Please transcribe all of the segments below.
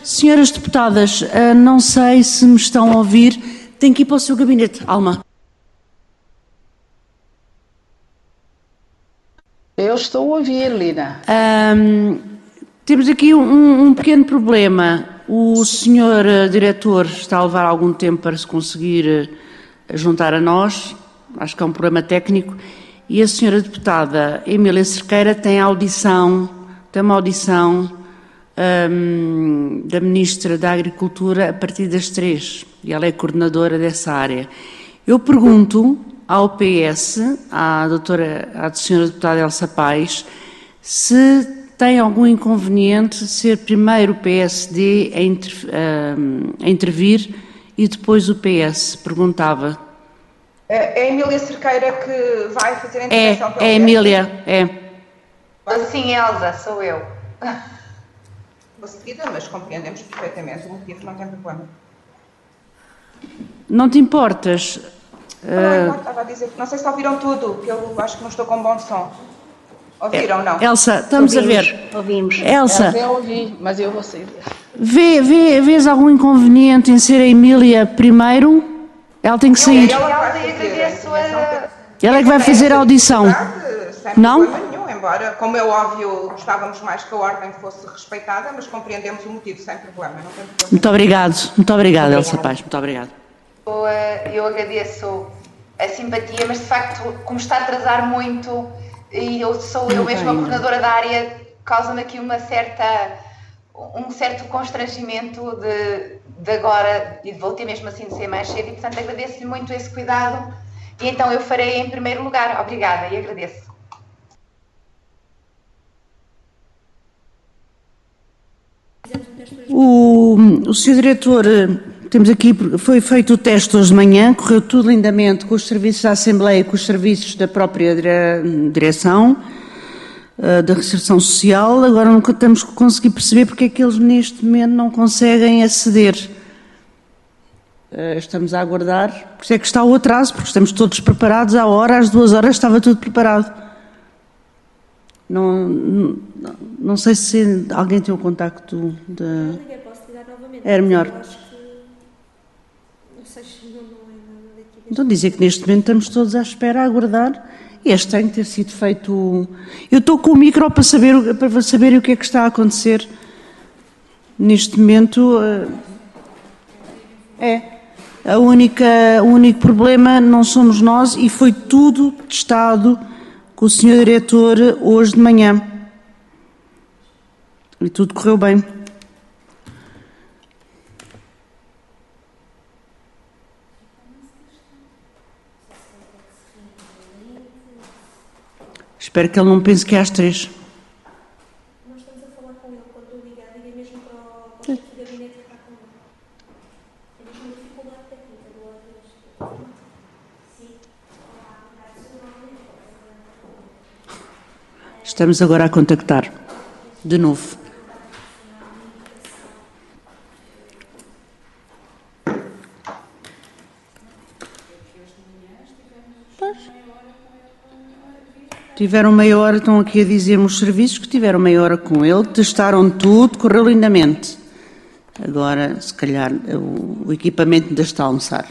Senhoras deputadas, não sei se me estão a ouvir. Tem que ir para o seu gabinete, Alma. Eu estou a ouvir, Lina. Temos aqui um pequeno problema. O senhor diretor está a levar algum tempo para se conseguir juntar a nós. Acho que é um problema técnico. E a senhora deputada Emília Cerqueira tem uma audição da Ministra da Agricultura a partir das 3, e ela é coordenadora dessa área. Eu pergunto ao PS, à senhora deputada Elsa Paes, se tem algum inconveniente ser primeiro o PSD a intervir e depois o PS, perguntava. É a Emília Cerqueira que vai fazer a intervenção pelo PS? É a Emília, é. Sim, Elsa, sou eu. Seguida, mas compreendemos perfeitamente o motivo, não tem problema. Não te importas? Não, estava a dizer que não sei se ouviram tudo, que eu acho que não estou com bom som. Ouviram, não? Elsa, estamos a ver. Ouvimos. Elsa, Eu ouvi, mas eu vou sair. Vês algum inconveniente em ser a Emília primeiro? Ela tem que sair. Ela é que vai fazer a audição. Sem problema nenhum, embora, como é óbvio, gostávamos mais que a ordem fosse respeitada, mas compreendemos o motivo, sem problema. Não tem problema. Muito obrigado, Elsa Paes, muito obrigado. Eu agradeço a simpatia, mas de facto, como está a atrasar muito, e sou eu mesma a coordenadora da área, causa-me aqui um certo constrangimento de agora, e vou ter mesmo assim de ser mais cedo, e portanto agradeço-lhe muito esse cuidado, e então eu farei em primeiro lugar. Obrigada e agradeço. O Sr. Diretor, temos aqui, foi feito o teste hoje de manhã, correu tudo lindamente com os serviços da Assembleia e com os serviços da própria direção da Reinserção Social. Agora nunca temos que conseguir perceber porque é que eles neste momento não conseguem aceder. Estamos a aguardar, por isso é que está o atraso, porque estamos todos preparados à hora, às 2 horas estava tudo preparado. Não sei se alguém tem o contacto de... Eu liguei, posso ligar novamente? Era melhor. Eu acho que... Não sei se não é nada daqui. Então dizer que neste momento estamos todos à espera, a aguardar. Este tem que ter sido feito... Eu estou com o micro para saber o que é que está a acontecer. Neste momento... O único problema não somos nós e foi tudo testado com o Sr. Diretor hoje de manhã. E tudo correu bem. Espero que ele não pense que é às 3. Nós estamos a falar com ele quando eu ligar, liguei mesmo para o chefe de gabinete que está com ele. É mesmo uma dificuldade técnica do lado deles. Sim. Estamos agora a contactar. De novo. Tiveram meia hora, estão aqui a dizer-me os serviços que tiveram meia hora com ele, testaram tudo, correu lindamente. Agora, se calhar, o equipamento ainda está a almoçar.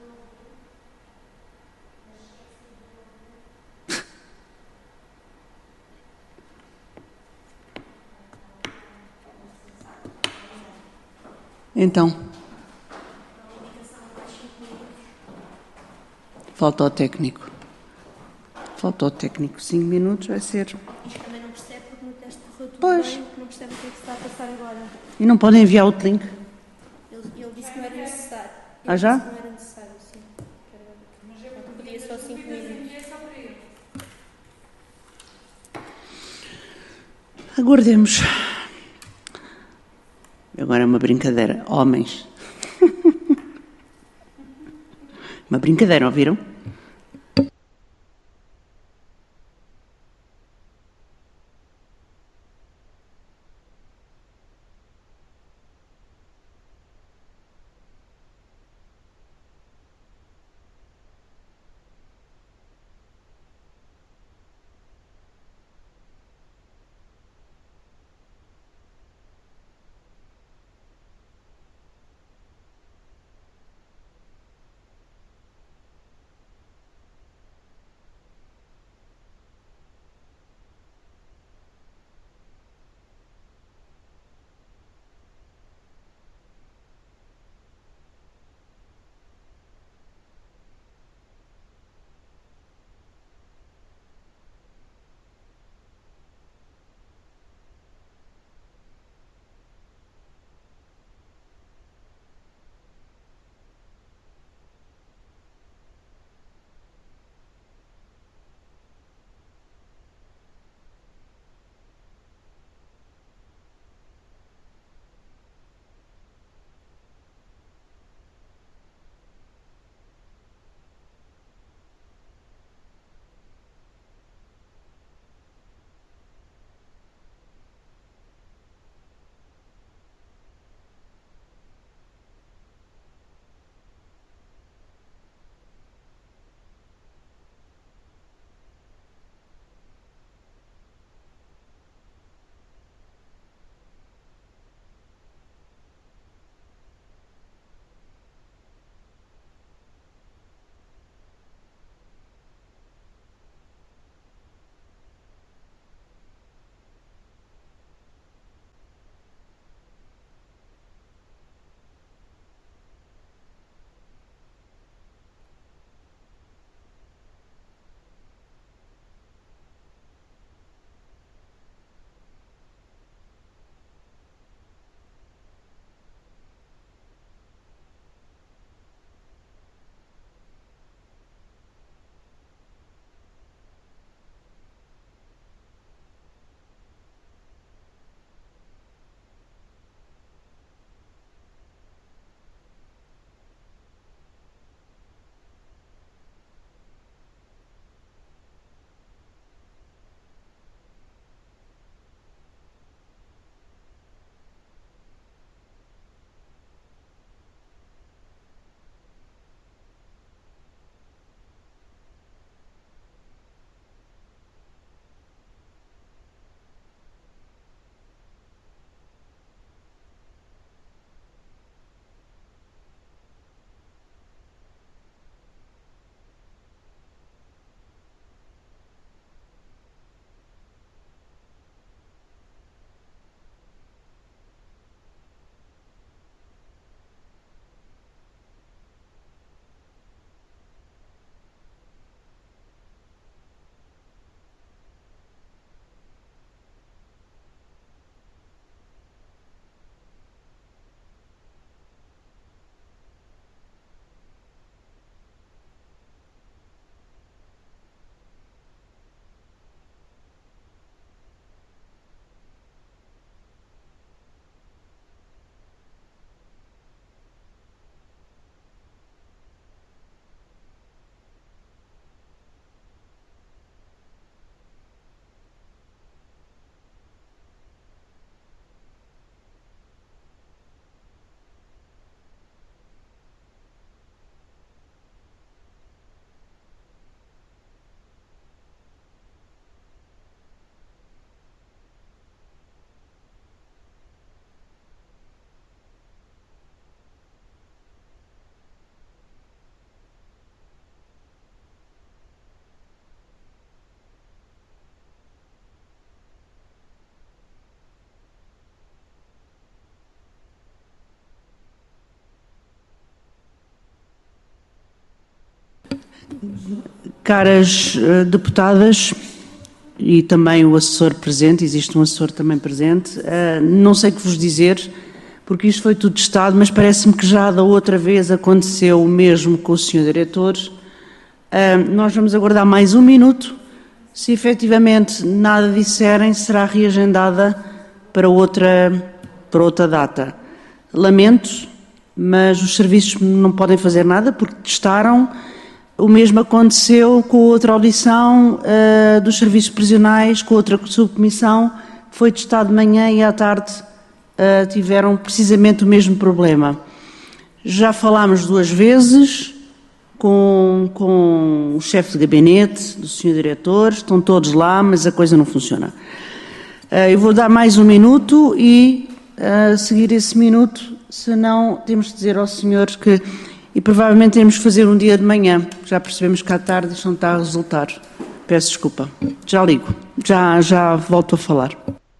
Então, falta o técnico. 5 minutos vai ser. Isto também não percebe porque no teste correu tudo Pois. bem, não percebe o que é que se está a passar agora. E não podem enviar o link? Ele disse que não era necessário. Ah, já? Disse que não era necessário, sim. Mas podia só 5 minutos. Aguardemos. Agora é uma brincadeira. Homens. Uma brincadeira, ouviram? Caras deputadas e também o assessor presente, existe um assessor também presente, não sei o que vos dizer, porque isto foi tudo testado, mas parece-me que já da outra vez aconteceu o mesmo com o Sr. Diretor. Nós vamos aguardar mais um minuto. Se efetivamente nada disserem, será reagendada para outra data. Lamento, mas os serviços não podem fazer nada porque testaram. O mesmo aconteceu com outra audição dos serviços prisionais, com outra subcomissão, que foi testado de manhã e à tarde tiveram precisamente o mesmo problema. Já falámos 2 vezes com o chefe de gabinete do Sr. Diretor, estão todos lá, mas a coisa não funciona. Eu vou dar mais um minuto e, a seguir esse minuto, senão temos de dizer ao senhor que... E provavelmente temos que fazer um dia de manhã. Já percebemos que à tarde isto não está a resultar. Peço desculpa. Já ligo. Já volto a falar.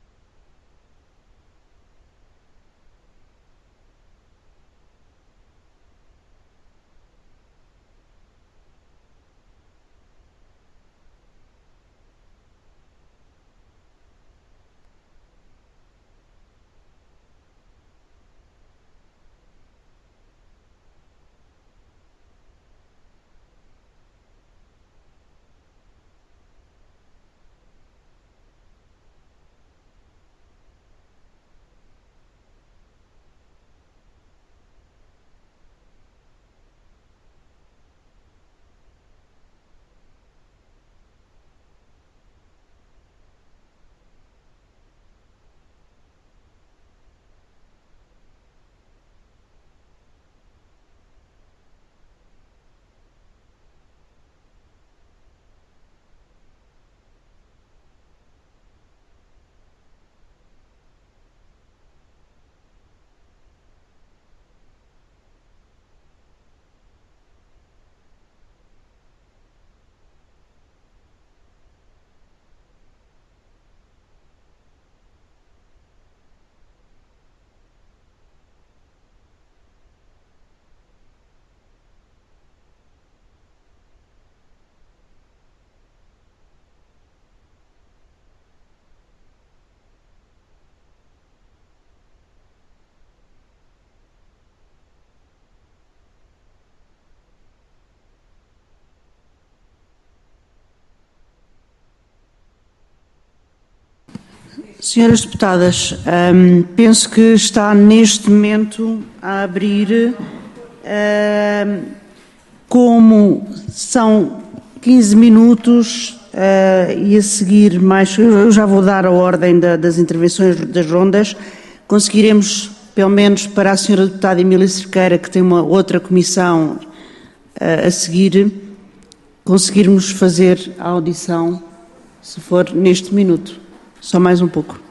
Senhoras deputadas, penso que está neste momento a abrir, como são 15 minutos e a seguir mais, eu já vou dar a ordem das intervenções das rondas, conseguiremos, pelo menos para a senhora deputada Emília Cerqueira, que tem uma outra comissão a seguir, conseguirmos fazer a audição, se for neste minuto. Só mais um pouco.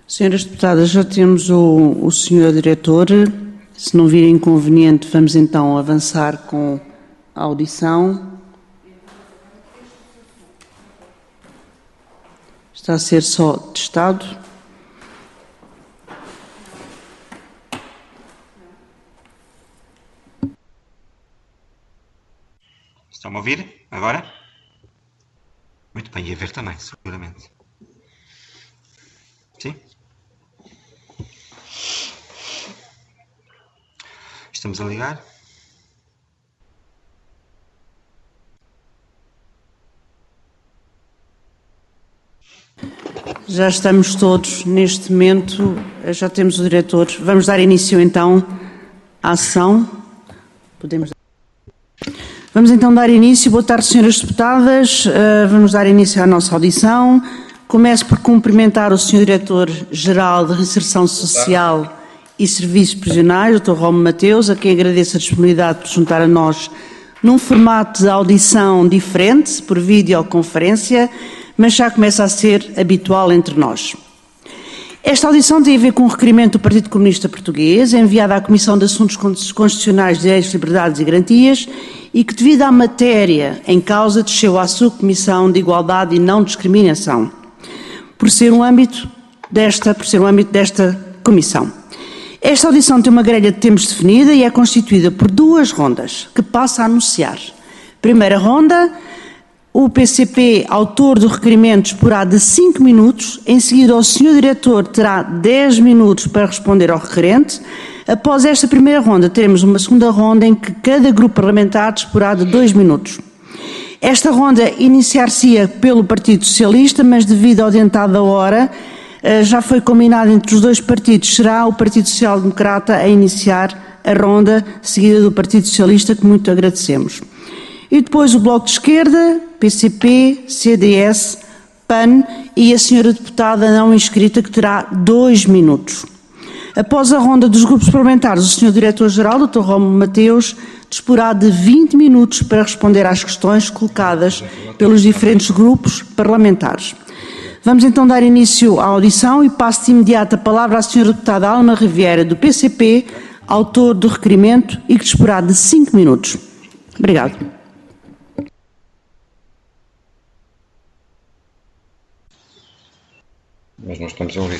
Senhoras deputadas, já temos o senhor diretor. Se não vir inconveniente, vamos então avançar com a audição. Está a ser só testado. Estão-me a ouvir agora? Muito bem, e a ver também, seguramente. Sim? Estamos a ligar? Já estamos todos neste momento, já temos o diretor. Vamos dar início então à sessão. Vamos então dar início. Boa tarde, senhoras deputadas. Vamos dar início à nossa audição. Começo por cumprimentar o senhor Diretor-Geral de Reinserção Social e Serviços Prisionais, Dr. Rómulo Mateus, a quem agradeço a disponibilidade por juntar a nós num formato de audição diferente, por videoconferência, mas já começa a ser habitual entre nós. Esta audição tem a ver com um requerimento do Partido Comunista Português, enviado à Comissão de Assuntos Constitucionais, Direitos, Liberdades e Garantias, e que, devido à matéria em causa, desceu à Subcomissão de Igualdade e Não Discriminação, por ser um âmbito desta comissão. Esta audição tem uma grelha de tempos definida e é constituída por duas rondas, que passo a anunciar. Primeira ronda, o PCP, autor do requerimento, disporá de 5 minutos, em seguida o senhor diretor terá 10 minutos para responder ao requerente. Após esta primeira ronda, teremos uma segunda ronda em que cada grupo parlamentar disporá de 2 minutos. Esta ronda iniciar-se-ia pelo Partido Socialista, mas devido ao adiantado da hora, já foi combinado entre os dois partidos, será o Partido Social Democrata a iniciar a ronda, seguida do Partido Socialista, que muito agradecemos. E depois o Bloco de Esquerda, PCP, CDS, PAN e a senhora deputada não inscrita, que terá 2 minutos. Após a ronda dos grupos parlamentares, o senhor Diretor-Geral, Dr. Rómulo Mateus, disporá de 20 minutos para responder às questões colocadas pelos diferentes grupos parlamentares. Vamos então dar início à audição e passo de imediato a palavra à senhora deputada Alma Riviera, do PCP, autor do requerimento e que disporá de 5 minutos. Obrigado. Mas não estamos a ouvir.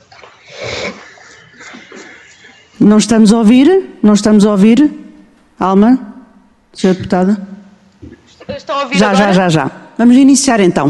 Não estamos a ouvir? Não estamos a ouvir? Alma? Senhora deputada? Estão a ouvir agora? Já. Vamos iniciar então.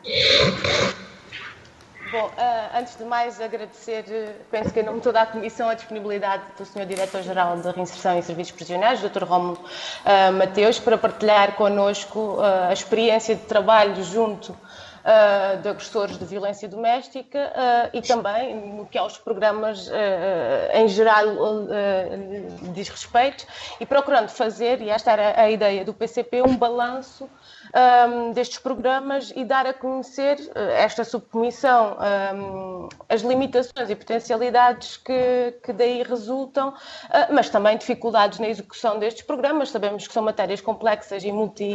Bom, antes de mais agradecer, penso que em nome de toda a Comissão, a disponibilidade do Sr. Diretor-Geral de Reinserção e Serviços Prisionais, Dr. Rómulo Mateus, para partilhar connosco a experiência de trabalho junto de agressores de violência doméstica e também no que aos programas em geral diz respeito e procurando fazer, e esta era a ideia do PCP, um balanço destes programas e dar a conhecer esta subcomissão as limitações e potencialidades que daí resultam, mas também dificuldades na execução destes programas. Sabemos que são matérias complexas e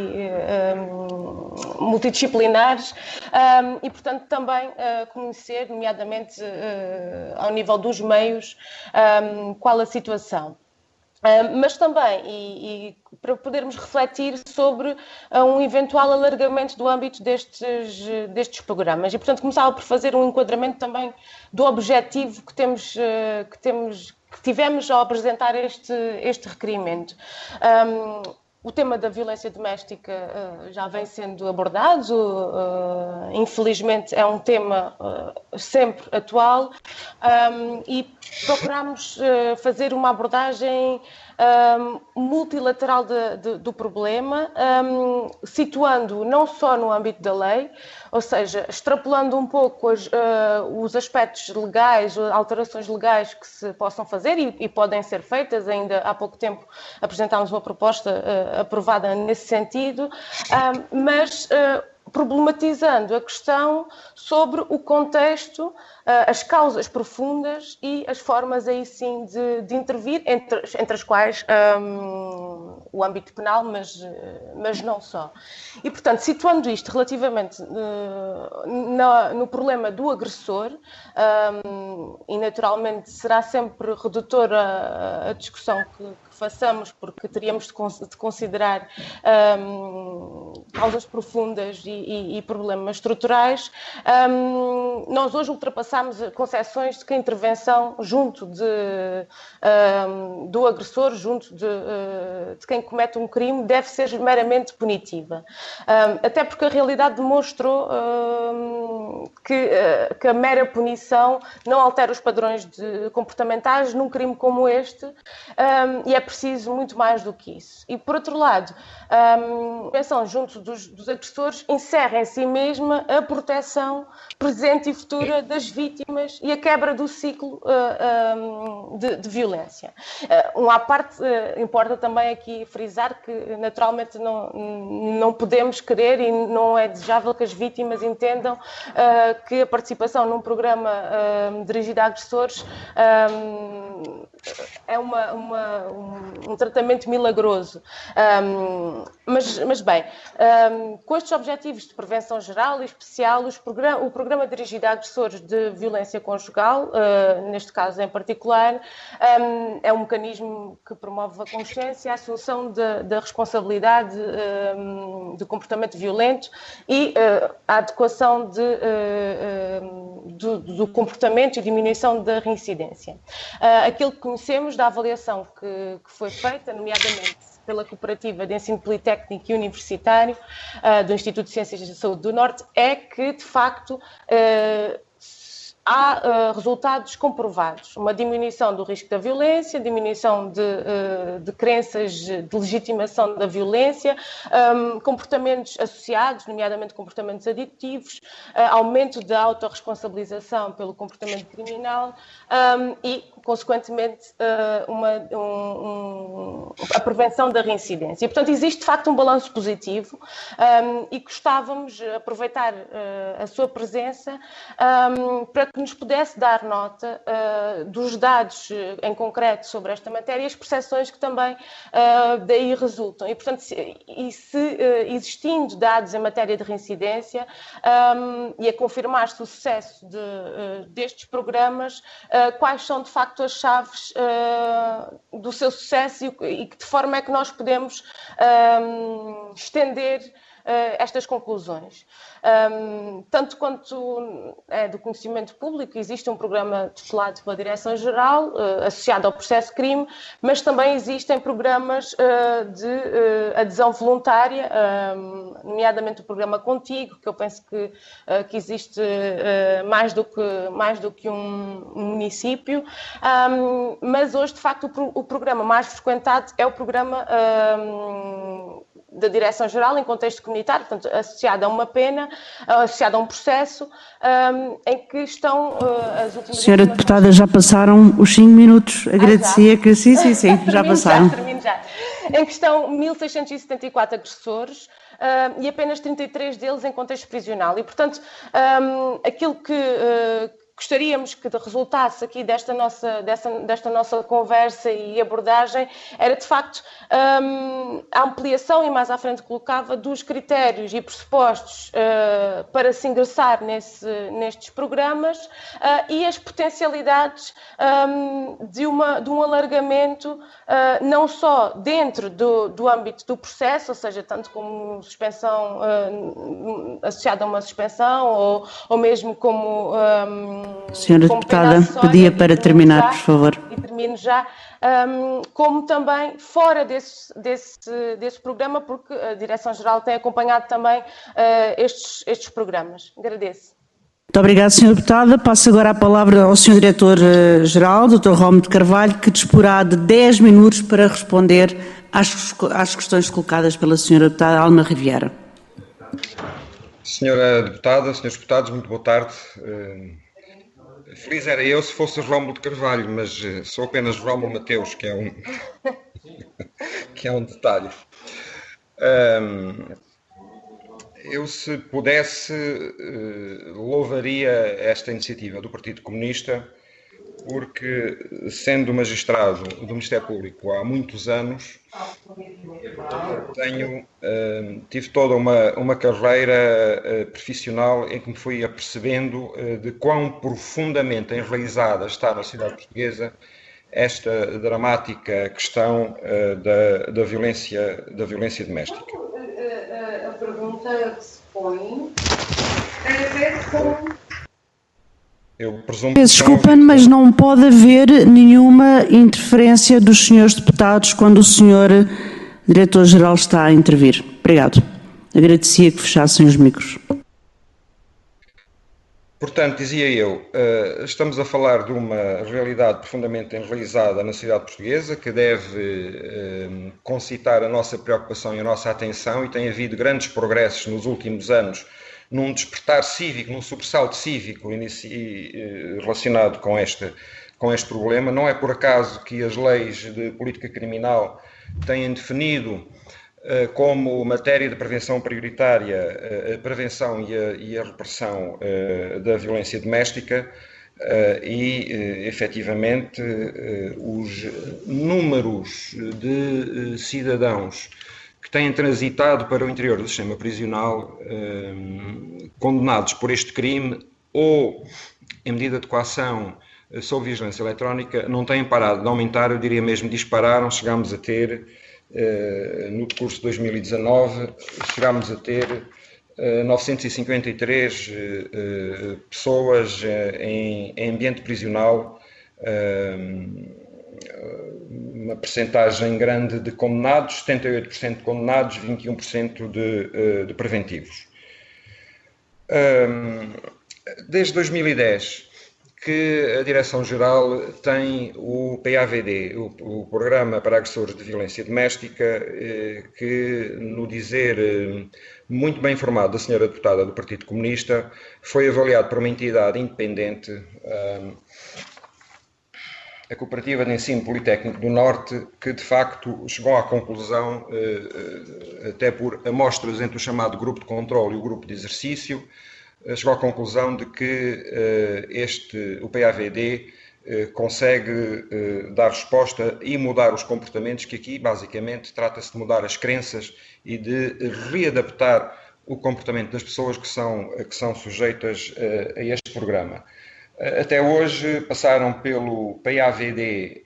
multidisciplinares e, portanto, também conhecer, nomeadamente ao nível dos meios, qual a situação. Mas também, e para podermos refletir sobre um eventual alargamento do âmbito destes programas. E, portanto, começava por fazer um enquadramento também do objetivo que tivemos ao apresentar este requerimento. O tema da violência doméstica já vem sendo abordado, infelizmente é um tema sempre atual e procuramos fazer uma abordagem multilateral do problema, situando não só no âmbito da lei, ou seja, extrapolando um pouco os aspectos legais, alterações legais que se possam fazer e podem ser feitas. Ainda há pouco tempo apresentámos uma proposta aprovada nesse sentido, mas problematizando a questão sobre o contexto as causas profundas e as formas aí sim de intervir, entre as quais o âmbito penal, mas não só. E, portanto, situando isto relativamente no problema do agressor, e naturalmente será sempre redutora a discussão que façamos, porque teríamos de considerar causas profundas e problemas estruturais, nós hoje ultrapassamos concepções de que a intervenção junto do agressor, junto de quem comete um crime, deve ser meramente punitiva. Até porque a realidade demonstrou que a mera punição não altera os padrões comportamentais num crime como este, e é preciso muito mais do que isso. E, por outro lado, a intervenção junto dos agressores encerra em si mesma a proteção presente e futura das vítimas e a quebra do ciclo de violência. À parte, importa também aqui frisar que, naturalmente, não podemos querer e não é desejável que as vítimas entendam que a participação num programa dirigido a agressores é um tratamento milagroso. Mas bem, com estes objetivos de prevenção geral e especial, o programa dirigido a agressores de violência conjugal, neste caso em particular, é um mecanismo que promove a consciência, a assunção da responsabilidade do comportamento violento e a adequação do comportamento e diminuição da reincidência. Aquilo que conhecemos da avaliação que foi feita, nomeadamente pela Cooperativa de Ensino Politécnico e Universitário do Instituto de Ciências da Saúde do Norte, é que, de facto, há resultados comprovados. Uma diminuição do risco da violência, diminuição de crenças de legitimação da violência, comportamentos associados, nomeadamente comportamentos aditivos, aumento da autorresponsabilização pelo comportamento criminal e, consequentemente, a prevenção da reincidência. E, portanto, existe, de facto, um balanço positivo e gostávamos de aproveitar a sua presença para que nos pudesse dar nota dos dados em concreto sobre esta matéria e as percepções que também daí resultam. E, portanto, se existindo dados em matéria de reincidência e a confirmar-se o sucesso destes programas, quais são, de facto, as chaves do seu sucesso e de que forma é que nós podemos estender estas conclusões. Tanto quanto é do conhecimento público, existe um programa tutelado pela Direção-Geral, associado ao processo de crime, mas também existem programas de adesão voluntária, nomeadamente o programa Contigo, que eu penso que existe mais do que um município, mas hoje, de facto, o programa mais frequentado é o programa da Direção-Geral em contexto comunitário, portanto, associado a uma pena, associado a um processo em que estão as últimas... Senhora Deputada, já passaram os 5 minutos. Agradecia que... Sim, já passaram. Termino já. Em que estão 1.674 agressores e apenas 33 deles em contexto prisional. E, portanto, aquilo que gostaríamos que resultasse aqui desta nossa conversa e abordagem era, de facto, a ampliação, e mais à frente colocava, dos critérios e pressupostos para se ingressar nestes programas e as potencialidades de um alargamento não só dentro do âmbito do processo, ou seja, tanto como suspensão associada a uma suspensão ou mesmo como... Senhora Deputada, pedia para terminar, por favor. E termino já. Como também fora desse programa, porque a Direção-Geral tem acompanhado também estes programas. Agradeço. Muito obrigada, Sra. Deputada. Passo agora a palavra ao Sr. Diretor-Geral, Dr. Rómulo de Carvalho, que disporá de 10 minutos para responder às questões colocadas pela Sra. Deputada Alma Riviera. Senhora Deputada, Srs. Deputados, muito boa tarde. Feliz era eu se fosse Rómulo de Carvalho, mas sou apenas Rómulo Mateus, que é um detalhe. Eu, se pudesse, louvaria esta iniciativa do Partido Comunista, porque, sendo magistrado do Ministério Público há muitos anos, tive toda uma carreira profissional em que me fui apercebendo de quão profundamente enraizada está na sociedade portuguesa esta dramática questão da violência doméstica. A pergunta que se põe tem a ver com... Eu presumo Desculpa-me, mas não pode haver nenhuma interferência dos senhores deputados quando o senhor diretor-geral está a intervir. Obrigado. Agradecia que fechassem os micros. Portanto, dizia eu, estamos a falar de uma realidade profundamente enraizada na sociedade portuguesa que deve concitar a nossa preocupação e a nossa atenção, e tem havido grandes progressos nos últimos anos num despertar cívico, num sobressalto cívico relacionado com este problema. Não é por acaso que as leis de política criminal têm definido como matéria de prevenção prioritária a prevenção e a repressão da violência doméstica efetivamente, os números de cidadãos que têm transitado para o interior do sistema prisional condenados por este crime ou em medida de coação sob vigilância eletrónica não têm parado de aumentar, eu diria mesmo dispararam. Chegámos a ter, no decurso de 2019, chegámos a ter 953 pessoas em ambiente prisional, uma percentagem grande de condenados, 78% de condenados, 21% de preventivos. Desde 2010 que a Direção-Geral tem o PAVD, o Programa para Agressores de Violência Doméstica, que, no dizer muito bem informado da senhora deputada do Partido Comunista, foi avaliado por uma entidade independente, a Cooperativa de Ensino Politécnico do Norte, que de facto chegou à conclusão, até por amostras entre o chamado grupo de controle e o grupo de exercício, chegou à conclusão de que o PAVD consegue dar resposta e mudar os comportamentos, que aqui basicamente trata-se de mudar as crenças e de readaptar o comportamento das pessoas que são sujeitas a este programa. Até hoje passaram pelo PAVD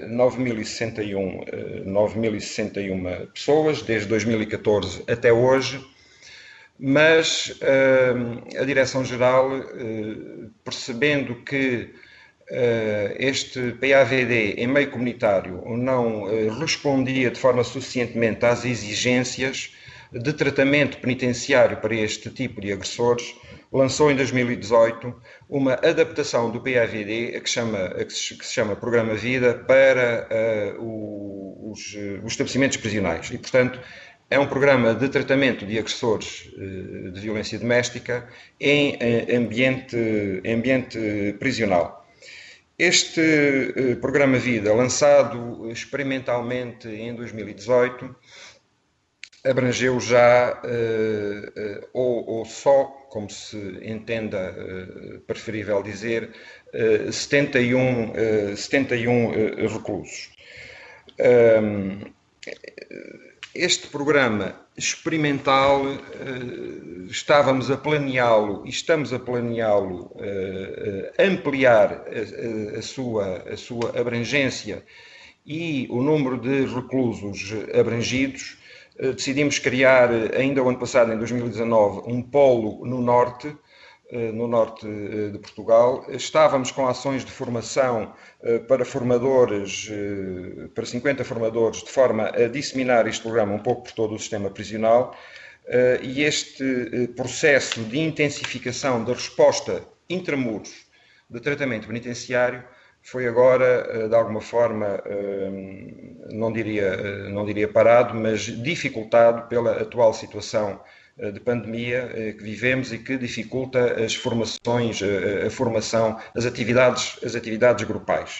9.061 pessoas, desde 2014 até hoje, mas a Direção-Geral, percebendo que este PAVD em meio comunitário não respondia de forma suficientemente às exigências de tratamento penitenciário para este tipo de agressores, lançou em 2018 uma adaptação do PAVD que se chama Programa Vida para os estabelecimentos prisionais e, portanto, é um programa de tratamento de agressores de violência doméstica em ambiente prisional. Este Programa Vida, lançado experimentalmente em 2018, abrangeu já, ou só, como se entenda preferível dizer, 71 reclusos. Este programa experimental estávamos a planeá-lo e estamos a planeá-lo ampliar a sua abrangência e o número de reclusos abrangidos. Decidimos criar, ainda o ano passado, em 2019, um polo no norte de Portugal. Estávamos com ações de formação para formadores, para 50 formadores, de forma a disseminar este programa um pouco por todo o sistema prisional, e este processo de intensificação da resposta intramuros de tratamento penitenciário foi agora, de alguma forma, não diria parado, mas dificultado pela atual situação de pandemia que vivemos e que dificulta as formações, a formação, as atividades grupais.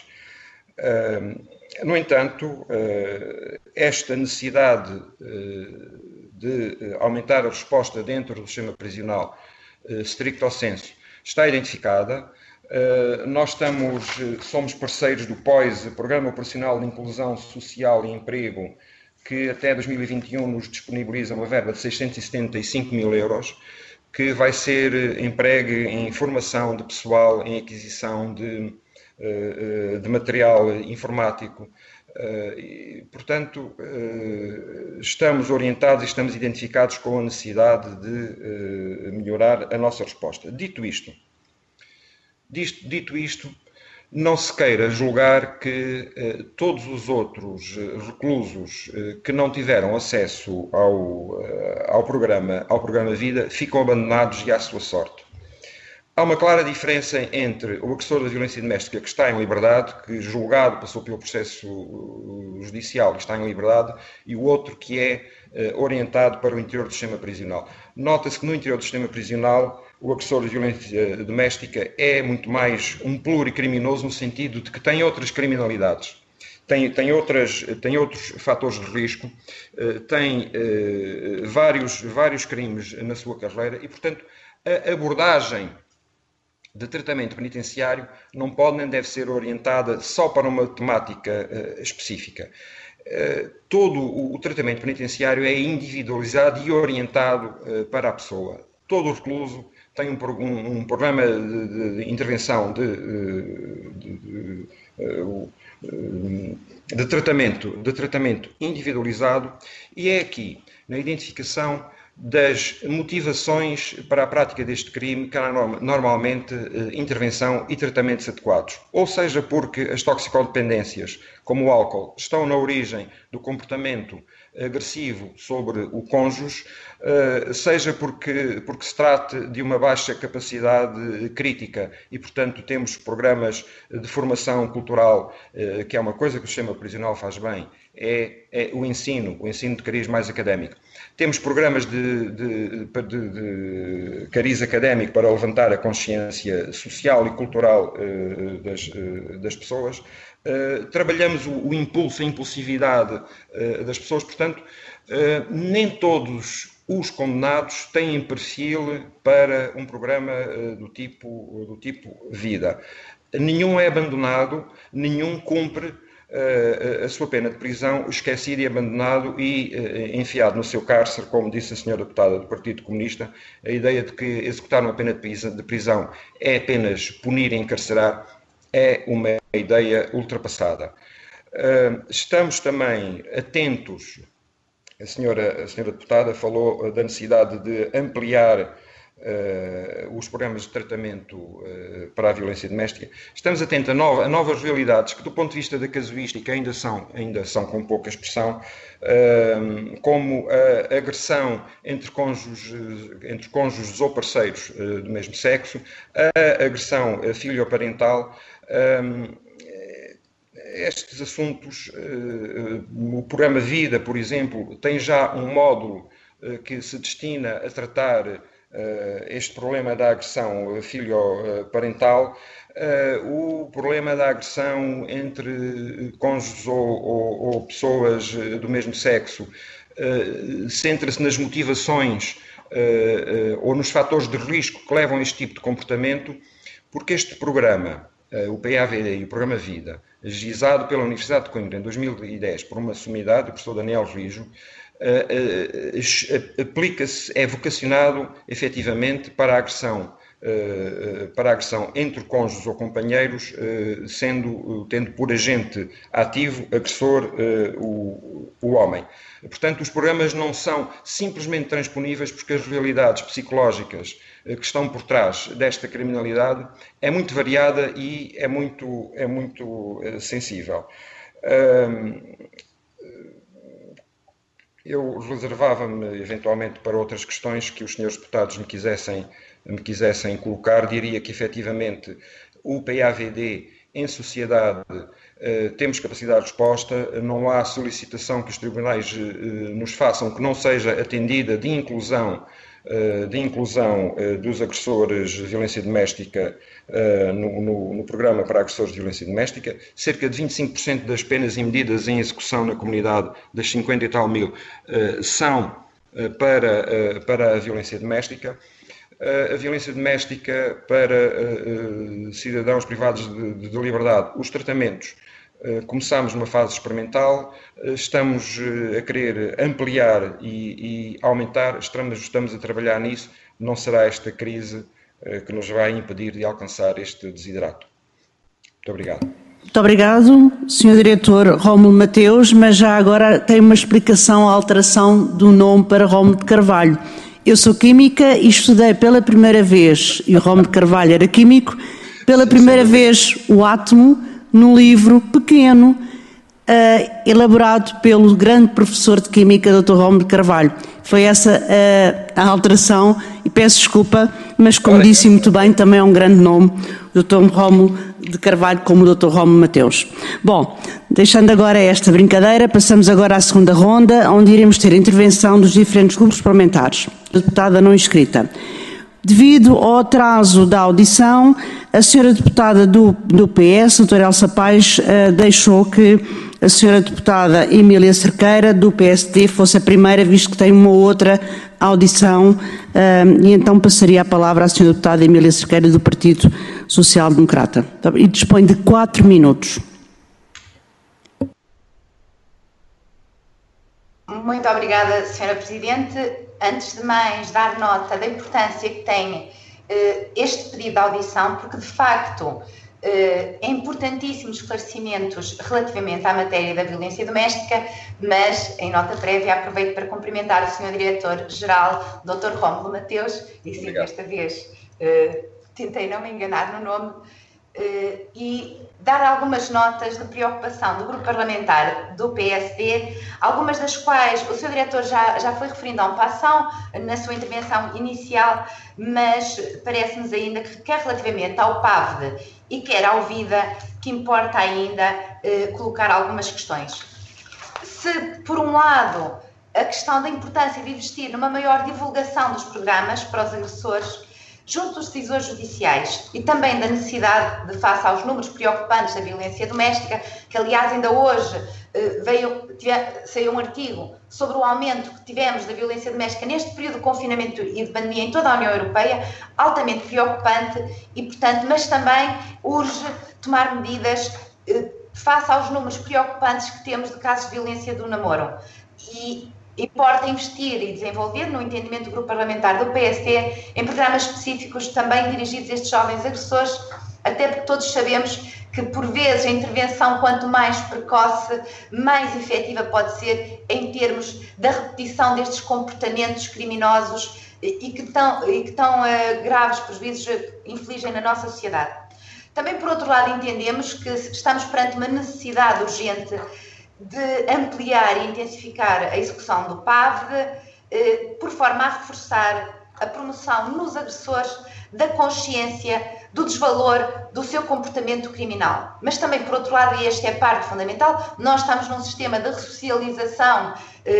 No entanto, esta necessidade de aumentar a resposta dentro do sistema prisional, stricto sensu, está identificada. Nós somos parceiros do POISE, Programa Operacional de Inclusão Social e Emprego, que até 2021 nos disponibiliza uma verba de 675 mil euros, que vai ser empregue em formação de pessoal, em aquisição de material informático. Portanto, estamos orientados e estamos identificados com a necessidade de melhorar a nossa resposta. Dito isto, não se queira julgar que todos os outros reclusos que não tiveram acesso ao programa Vida ficam abandonados e à sua sorte. Há uma clara diferença entre o agressor da violência doméstica que está em liberdade, que julgado, passou pelo processo judicial e está em liberdade, e o outro que é orientado para o interior do sistema prisional. Nota-se que no interior do sistema prisional o agressor de violência doméstica é muito mais um pluricriminoso no sentido de que tem outras criminalidades, tem outros fatores de risco, tem vários crimes na sua carreira e, portanto, a abordagem de tratamento penitenciário não pode nem deve ser orientada só para uma temática específica. Todo o tratamento penitenciário é individualizado e orientado para a pessoa. Todo o recluso tem um programa de intervenção de tratamento individualizado e é aqui, na identificação das motivações para a prática deste crime, que há normalmente intervenção e tratamentos adequados. Ou seja, porque as toxicodependências, como o álcool, estão na origem do comportamento agressivo sobre o cônjuge, seja porque se trate de uma baixa capacidade crítica e, portanto, temos programas de formação cultural, que é uma coisa que o sistema prisional faz bem, é o ensino de cariz mais académico. Temos programas de cariz académico para levantar a consciência social e cultural das pessoas. Trabalhamos o impulso, a impulsividade das pessoas, portanto, nem todos os condenados têm perfil para um programa do tipo Vida. Nenhum é abandonado, nenhum cumpre a sua pena de prisão, esquecido e abandonado e enfiado no seu cárcere, como disse a senhora deputada do Partido Comunista. A ideia de que executar uma pena de prisão é apenas punir e encarcerar é uma ideia ultrapassada. Estamos também atentos, a senhora deputada falou da necessidade de ampliar os programas de tratamento para a violência doméstica. Estamos atentos a novas realidades que, do ponto de vista da casuística, ainda são com pouca expressão, como a agressão entre cônjuges ou parceiros do mesmo sexo, a agressão filioparental. Estes assuntos, o programa Vida, por exemplo, tem já um módulo que se destina a tratar este problema da agressão filioparental, o problema da agressão entre cônjuges ou pessoas do mesmo sexo, centra-se nas motivações ou nos fatores de risco que levam a este tipo de comportamento, porque este programa, o PAVD e o programa Vida, ajuizado pela Universidade de Coimbra em 2010 por uma sumidade, o professor Daniel Rijo, aplica-se, é vocacionado efetivamente para a agressão entre cônjuges ou companheiros, tendo por agente ativo, agressor, o homem. Portanto, os programas não são simplesmente transponíveis porque as realidades psicológicas que estão por trás desta criminalidade é muito variada e é muito sensível. Eu reservava-me eventualmente para outras questões que os senhores deputados me quisessem colocar. Diria que efetivamente o PAVD em sociedade temos capacidade de resposta, não há solicitação que os tribunais nos façam que não seja atendida de inclusão dos agressores de violência doméstica no programa para agressores de violência doméstica. Cerca de 25% das penas e medidas em execução na comunidade, das 50 e tal mil, são para a violência doméstica. A violência doméstica para cidadãos privados de liberdade. Os tratamentos. Começámos numa fase experimental, estamos a querer ampliar e aumentar, estamos a trabalhar nisso. Não será esta crise que nos vai impedir de alcançar este desiderato. Muito obrigado. Muito obrigado, Sr. Diretor Rómulo Mateus, mas já agora tem uma explicação à alteração do nome para Rómulo de Carvalho. Eu sou química e estudei pela primeira vez, e o Rómulo de Carvalho era químico, pela primeira vez o átomo num livro pequeno, elaborado pelo grande professor de Química, Dr. Rómulo de Carvalho. Foi essa a alteração, e peço desculpa, mas como disse muito bem, também é um grande nome, o Dr. Rómulo de Carvalho, como o Dr. Rómulo Mateus. Bom, deixando agora esta brincadeira, passamos agora à segunda ronda, onde iremos ter a intervenção dos diferentes grupos parlamentares. A deputada não inscrita. Devido ao atraso da audição, a senhora deputada do PS, doutora Elsa Paes, deixou que a senhora deputada Emília Cerqueira, do PSD, fosse a primeira, visto que tem uma outra audição, e então passaria a palavra à senhora deputada Emília Cerqueira, do Partido Social Democrata. E dispõe de 4 minutos. Muito obrigada, senhora Presidente. Antes de mais, dar nota da importância que tem este pedido de audição, porque de facto é importantíssimo esclarecimentos relativamente à matéria da violência doméstica, mas em nota prévia aproveito para cumprimentar o Sr. Diretor-Geral, Dr. Rómulo Mateus, e sim, desta vez tentei não me enganar no nome, e dar algumas notas de preocupação do grupo parlamentar do PSD, algumas das quais o Sr. Diretor já foi referindo a um passão na sua intervenção inicial, mas parece-nos ainda que quer relativamente ao PAVD e quer ao VIDA, que importa ainda colocar algumas questões. Se, por um lado, a questão da importância de investir numa maior divulgação dos programas para os agressores junto dos decisores judiciais e também da necessidade de, face aos números preocupantes da violência doméstica, que aliás ainda hoje saiu um artigo sobre o aumento que tivemos da violência doméstica neste período de confinamento e de pandemia em toda a União Europeia, altamente preocupante e, portanto, mas também urge tomar medidas face aos números preocupantes que temos de casos de violência do namoro. E importa investir e desenvolver, no entendimento do grupo parlamentar do PSD, em programas específicos também dirigidos a estes jovens agressores, até porque todos sabemos que, por vezes, a intervenção, quanto mais precoce, mais efetiva pode ser em termos da repetição destes comportamentos criminosos e que tão graves prejuízos infligem na nossa sociedade. Também, por outro lado, entendemos que estamos perante uma necessidade urgente de ampliar e intensificar a execução do PAVD, por forma a reforçar a promoção nos agressores da consciência do desvalor do seu comportamento criminal. Mas também, por outro lado, e esta é a parte fundamental, nós estamos num sistema de ressocialização,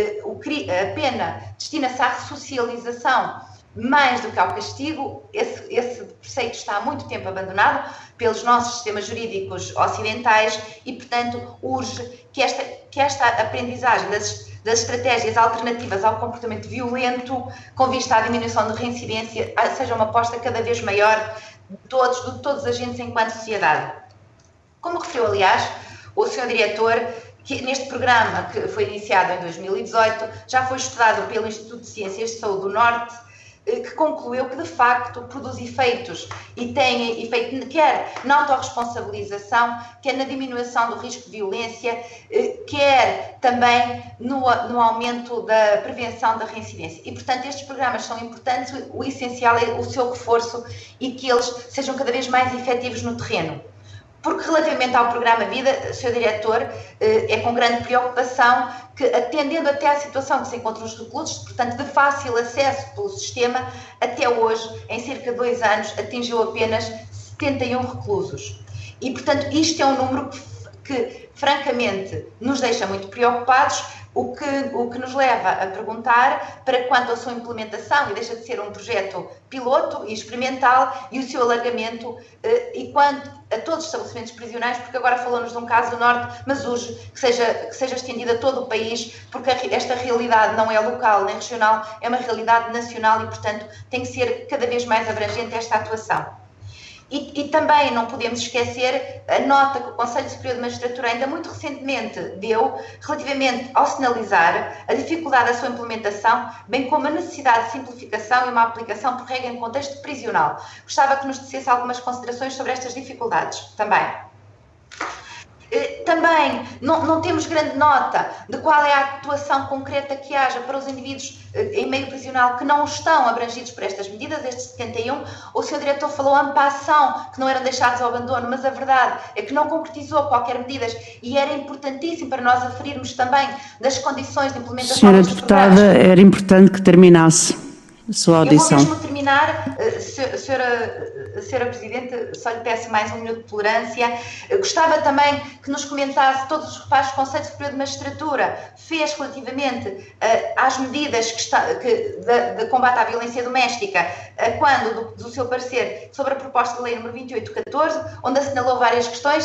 a pena destina-se à ressocialização mais do que ao castigo. Esse preceito está há muito tempo abandonado pelos nossos sistemas jurídicos ocidentais e, portanto, urge que esta aprendizagem das estratégias alternativas ao comportamento violento, com vista à diminuição de reincidência, seja uma aposta cada vez maior de todos os agentes enquanto sociedade. Como referiu, aliás, o Sr. Diretor, que neste programa, que foi iniciado em 2018, já foi estudado pelo Instituto de Ciências de Saúde do Norte, que concluiu que, de facto, produz efeitos e tem efeito quer na autorresponsabilização, quer na diminuição do risco de violência, quer também no aumento da prevenção da reincidência. E, portanto, estes programas são importantes, o essencial é o seu reforço e que eles sejam cada vez mais efetivos no terreno. Porque, relativamente ao programa Vida, Sr. Diretor, é com grande preocupação que, atendendo até à situação que se encontram os reclusos, portanto, de fácil acesso pelo sistema, até hoje, em cerca de 2 anos, atingiu apenas 71 reclusos. E, portanto, isto é um número que francamente, nos deixa muito preocupados. o que nos leva a perguntar para quanto à sua implementação, e deixa de ser um projeto piloto e experimental, e o seu alargamento, e quanto a todos os estabelecimentos prisionais, porque agora falou-nos de um caso do Norte, mas urge que seja estendido a todo o país, porque esta realidade não é local nem regional, é uma realidade nacional e, portanto, tem que ser cada vez mais abrangente esta atuação. E também não podemos esquecer a nota que o Conselho Superior de Magistratura ainda muito recentemente deu relativamente ao sinalizar a dificuldade da sua implementação, bem como a necessidade de simplificação e uma aplicação por regra em contexto prisional. Gostava que nos dissesse algumas considerações sobre estas dificuldades também. Também não temos grande nota de qual é a atuação concreta que haja para os indivíduos em meio prisional que não estão abrangidos por estas medidas, estes 71. O Sr. Diretor falou en passant que não eram deixados ao abandono, mas a verdade é que não concretizou qualquer medidas e era importantíssimo para nós aferirmos também das condições de implementação. Senhora Deputada, era importante que terminasse a sua audição. Eu vou mesmo terminar, Senhora Presidente, só lhe peço mais um minuto de tolerância. Gostava também que nos comentasse todos os reparos que o Conselho Superior de Magistratura fez relativamente às medidas de combate à violência doméstica, quando, do seu parecer, sobre a proposta de lei número 2814, onde assinalou várias questões,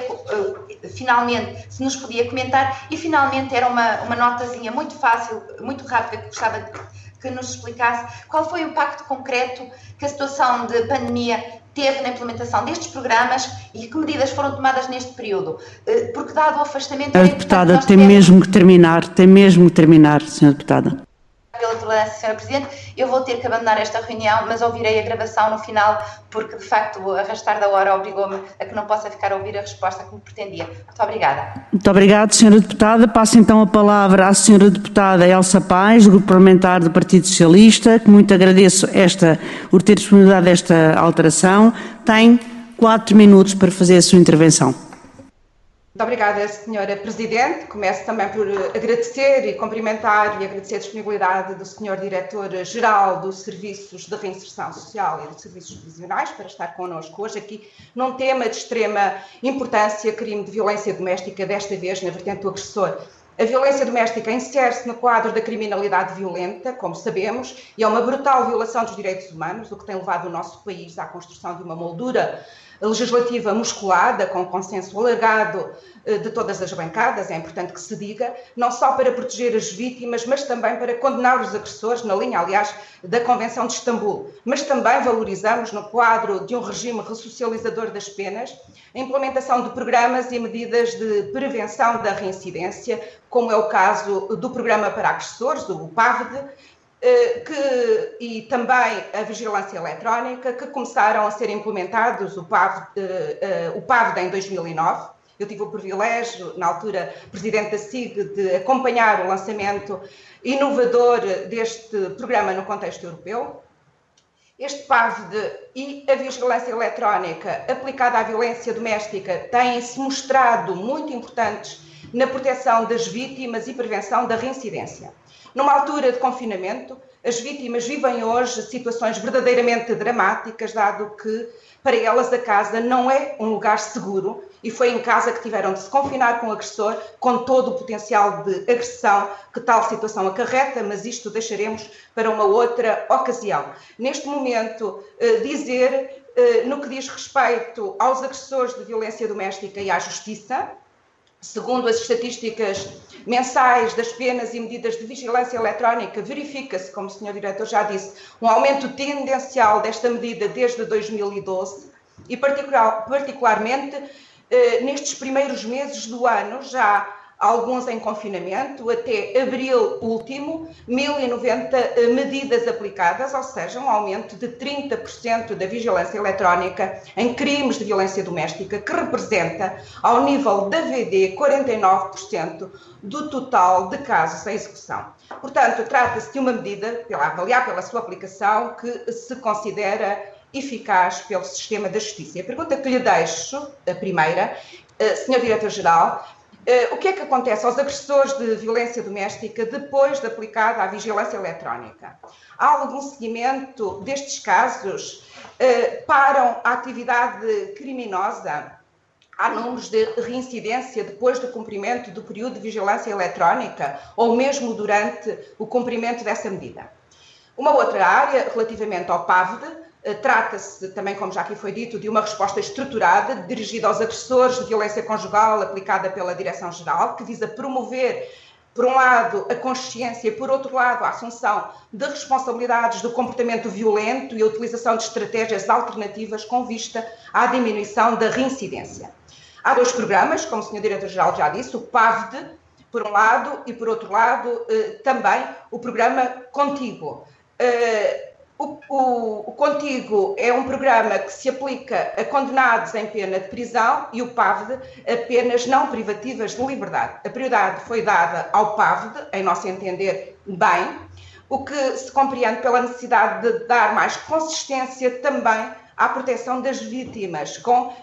se nos podia comentar, e finalmente era uma notazinha muito fácil, muito rápida, que gostava que nos explicasse qual foi o impacto concreto que a situação de pandemia teve na implementação destes programas e que medidas foram tomadas neste período. Porque, dado o afastamento... A deputada tem mesmo que terminar, Senhora Deputada. Pela tolerância, Senhora Presidente, eu vou ter que abandonar esta reunião, mas ouvirei a gravação no final, porque de facto o arrastar da hora obrigou-me a que não possa ficar a ouvir a resposta que me pretendia. Muito obrigada. Muito obrigada, Senhora Deputada. Passo então a palavra à Senhora Deputada Elsa Paes, do Grupo Parlamentar do Partido Socialista, que muito agradeço por ter disponibilidade desta alteração. Tem 4 minutos para fazer a sua intervenção. Muito obrigada, Sra. Presidente. Começo também por agradecer e cumprimentar e agradecer a disponibilidade do Sr. Diretor-Geral dos Serviços de Reinserção Social e dos Serviços Prisionais para estar connosco hoje aqui num tema de extrema importância, crime de violência doméstica, desta vez na vertente do agressor. A violência doméstica insere-se no quadro da criminalidade violenta, como sabemos, e é uma brutal violação dos direitos humanos, o que tem levado o nosso país à construção de uma moldura legislativa musculada, com consenso alargado de todas as bancadas, é importante que se diga, não só para proteger as vítimas, mas também para condenar os agressores, na linha, aliás, da Convenção de Istambul. Mas também valorizamos, no quadro de um regime ressocializador das penas, a implementação de programas e medidas de prevenção da reincidência, como é o caso do Programa para Agressores, o PAVD, e também a vigilância eletrónica, que começaram a ser implementados, o PAVD em 2009. Eu tive o privilégio, na altura, Presidente da SIG, de acompanhar o lançamento inovador deste programa no contexto europeu. Este PAVD e a vigilância eletrónica aplicada à violência doméstica têm-se mostrado muito importantes na proteção das vítimas e prevenção da reincidência. Numa altura de confinamento, as vítimas vivem hoje situações verdadeiramente dramáticas, dado que para elas a casa não é um lugar seguro e foi em casa que tiveram de se confinar com o agressor, com todo o potencial de agressão que tal situação acarreta, mas isto deixaremos para uma outra ocasião. Neste momento, dizer, no que diz respeito aos agressores de violência doméstica e à justiça, segundo as estatísticas mensais das penas e medidas de vigilância eletrónica, verifica-se, como o Sr. Diretor já disse, um aumento tendencial desta medida desde 2012 e particularmente nestes primeiros meses do ano, já alguns em confinamento, até abril último, 1.090 medidas aplicadas, ou seja, um aumento de 30% da vigilância eletrónica em crimes de violência doméstica, que representa, ao nível da VD, 49% do total de casos em execução. Portanto, trata-se de uma medida, a avaliar pela sua aplicação, que se considera eficaz pelo sistema da justiça. A pergunta que lhe deixo, a primeira, Sr. Diretor-Geral, o que é que acontece aos agressores de violência doméstica depois de aplicada a vigilância eletrónica? Há algum seguimento destes casos? Param a atividade criminosa? há números de reincidência depois do cumprimento do período de vigilância eletrónica ou mesmo durante o cumprimento dessa medida. Uma outra área, relativamente ao PAVD, trata-se também, como já aqui foi dito, de uma resposta estruturada dirigida aos agressores de violência conjugal aplicada pela Direção-Geral, que visa promover, por um lado, a consciência e, por outro lado, a assunção de responsabilidades do comportamento violento e a utilização de estratégias alternativas com vista à diminuição da reincidência. Há 2 programas, como o Sr. Diretor-Geral já disse, o PAVD, por um lado, e, por outro lado, também o programa Contigo. O Contigo é um programa que se aplica a condenados em pena de prisão e o PAVD a penas não privativas de liberdade. A prioridade foi dada ao PAVD, em nosso entender, bem, o que se compreende pela necessidade de dar mais consistência também à proteção das vítimas, com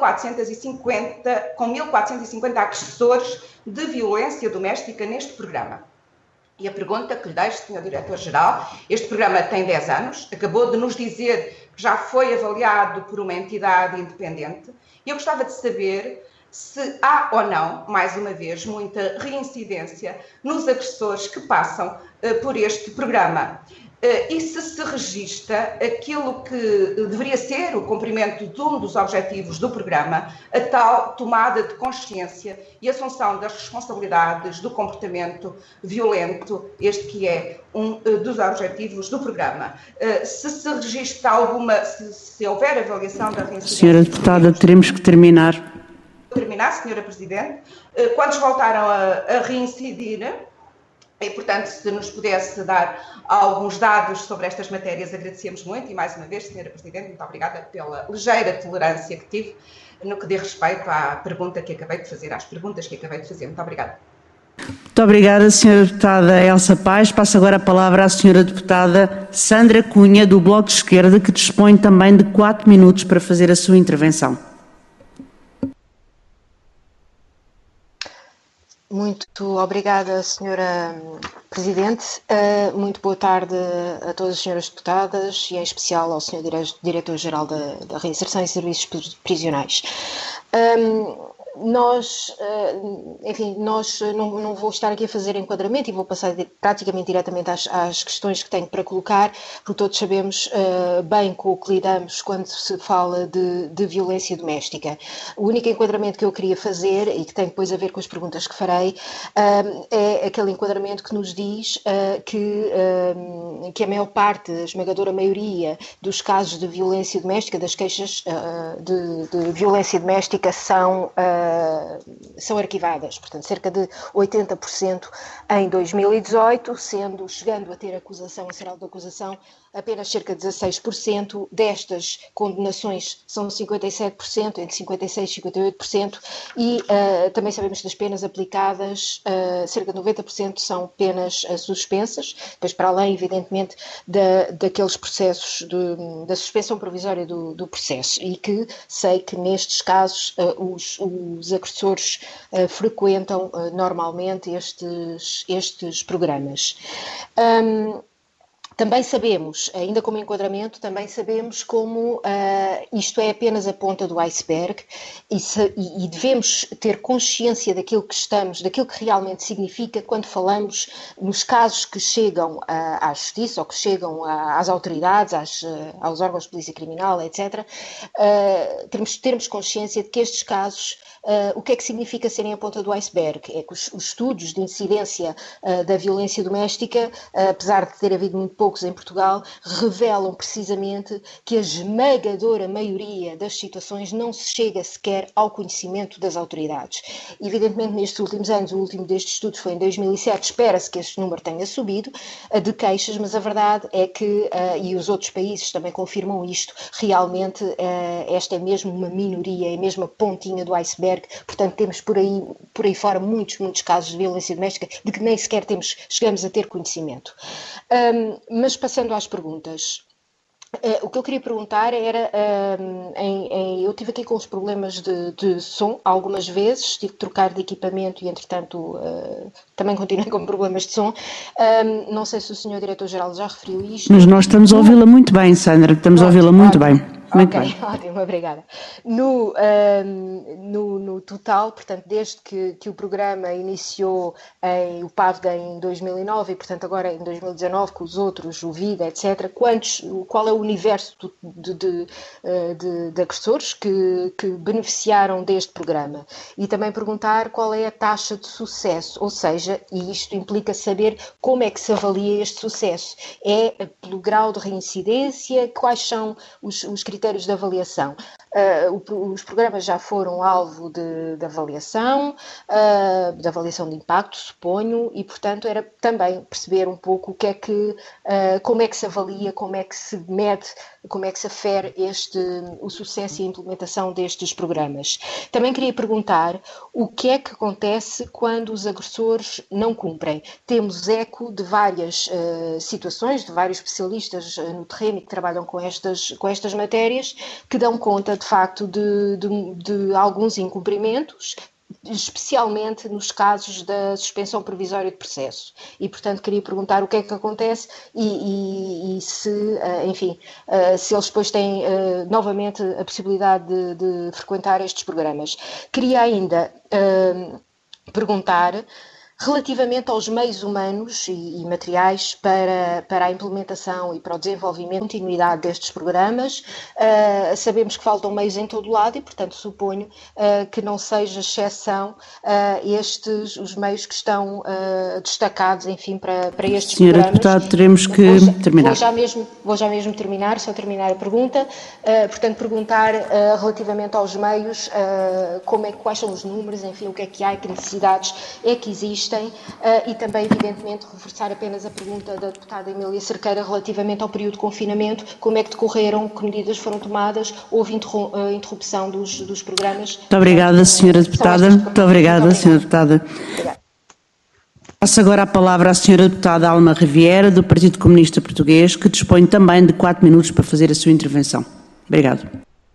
1.450 agressores de violência doméstica neste programa. E a pergunta que lhe deixo, Sr. Diretor-Geral, este programa tem 10 anos, acabou de nos dizer que já foi avaliado por uma entidade independente, e eu gostava de saber se há ou não, mais uma vez, muita reincidência nos agressores que passam por este programa. E se registra aquilo que deveria ser o cumprimento de um dos objetivos do programa, a tal tomada de consciência e assunção das responsabilidades do comportamento violento, este que é um dos objetivos do programa. Se registra alguma, se houver avaliação da reincidência... Senhora Deputada, teremos que terminar. Vou terminar, Senhora Presidente. Quantos voltaram a reincidir? E, portanto, se nos pudesse dar alguns dados sobre estas matérias, agradecemos muito. E, mais uma vez, Sra. Presidente, muito obrigada pela ligeira tolerância que tive no que diz respeito à pergunta que acabei de fazer, às perguntas que acabei de fazer. Muito obrigada. Muito obrigada, Sra. Deputada Elsa Paes. Passo agora a palavra à Sra. Deputada Sandra Cunha, do Bloco de Esquerda, que dispõe também de 4 minutos para fazer a sua intervenção. Muito obrigada, Sra. Presidente. Muito boa tarde a todas as senhoras deputadas e em especial ao Sr. Diretor-Geral da Reinserção e Serviços Prisionais. Nós não vou estar aqui a fazer enquadramento e vou passar praticamente diretamente às questões que tenho para colocar, porque todos sabemos bem com o que lidamos quando se fala de violência doméstica. O único enquadramento que eu queria fazer, e que tem depois a ver com as perguntas que farei, é aquele enquadramento que nos diz que a maior parte, a esmagadora maioria dos casos de violência doméstica, das queixas de violência doméstica são arquivadas, portanto cerca de 80% em 2018, chegando a ter acusação, a ser auto-acusação, apenas cerca de 16%, destas condenações são 57%, entre 56% e 58%, e também sabemos que das penas aplicadas, cerca de 90% são penas suspensas, depois para além, evidentemente, daqueles processos da suspensão provisória do processo, e que sei que nestes casos os agressores frequentam normalmente estes programas. Também sabemos, ainda como enquadramento, também sabemos como isto é apenas a ponta do iceberg e devemos ter consciência daquilo que realmente significa quando falamos nos casos que chegam à justiça ou que chegam às autoridades, aos órgãos de polícia criminal, etc. Termos consciência de que estes casos, o que é que significa serem a ponta do iceberg? É que os estudos de incidência da violência doméstica, apesar de ter havido muito poucos em Portugal, revelam precisamente que a esmagadora maioria das situações não se chega sequer ao conhecimento das autoridades. Evidentemente, nestes últimos anos, o último destes estudos foi em 2007, espera-se que este número tenha subido, de queixas, mas a verdade é que, e os outros países também confirmam isto, realmente esta é mesmo uma minoria, é mesmo a pontinha do iceberg. Portanto, temos por aí fora muitos casos de violência doméstica de que nem sequer chegamos a ter conhecimento. Mas passando às perguntas, o que eu queria perguntar era, eu estive aqui com os problemas de som algumas vezes, tive que trocar de equipamento e entretanto também continuei com problemas de som. Não sei se o Sr. Diretor-Geral já referiu isto. Mas nós estamos a ouvi-la muito bem, Sandra, estamos a ouvi-la muito bem. Muito Ok, bem. ótimo, obrigada. No total, portanto, desde que o programa iniciou o PAVDA em 2009 e, portanto, agora em 2019 com os outros, o VIDA, etc., qual é o universo de agressores que beneficiaram deste programa? E também perguntar qual é a taxa de sucesso, ou seja, e isto implica saber como é que se avalia este sucesso. É pelo grau de reincidência? Quais são os critérios de avaliação? Os programas já foram alvo de avaliação de impacto, suponho, e portanto era também perceber um pouco como é que se avalia, como é que se mede, como é que se afere o sucesso e a implementação destes programas. Também queria perguntar o que é que acontece quando os agressores não cumprem. Temos eco de várias situações, de vários especialistas no terreno que trabalham com estas matérias, que dão conta, de facto, de alguns incumprimentos, especialmente nos casos da suspensão provisória de processo. E, portanto, queria perguntar o que é que acontece e se, enfim, se eles depois têm novamente a possibilidade de frequentar estes programas. Queria ainda perguntar relativamente aos meios humanos e materiais para a implementação e para o desenvolvimento e continuidade destes programas. Sabemos que faltam meios em todo lado e, portanto, suponho que não seja exceção os meios que estão destacados, enfim, para estes Senhora programas. Deputada, teremos que terminar. Vou já mesmo terminar, só terminar a pergunta. Portanto, perguntar relativamente aos meios, quais são os números, enfim, o que é que há e que necessidades é que existem. E também, evidentemente, reforçar apenas a pergunta da deputada Emília Cerqueira relativamente ao período de confinamento, como é que decorreram, que medidas foram tomadas, houve interrupção dos programas. Muito obrigada, Senhora Deputada. Muito obrigada, Senhora Deputada. Obrigada. Passo agora a palavra à Senhora Deputada Alma Riviera, do Partido Comunista Português, que dispõe também de 4 minutos para fazer a sua intervenção. Obrigado.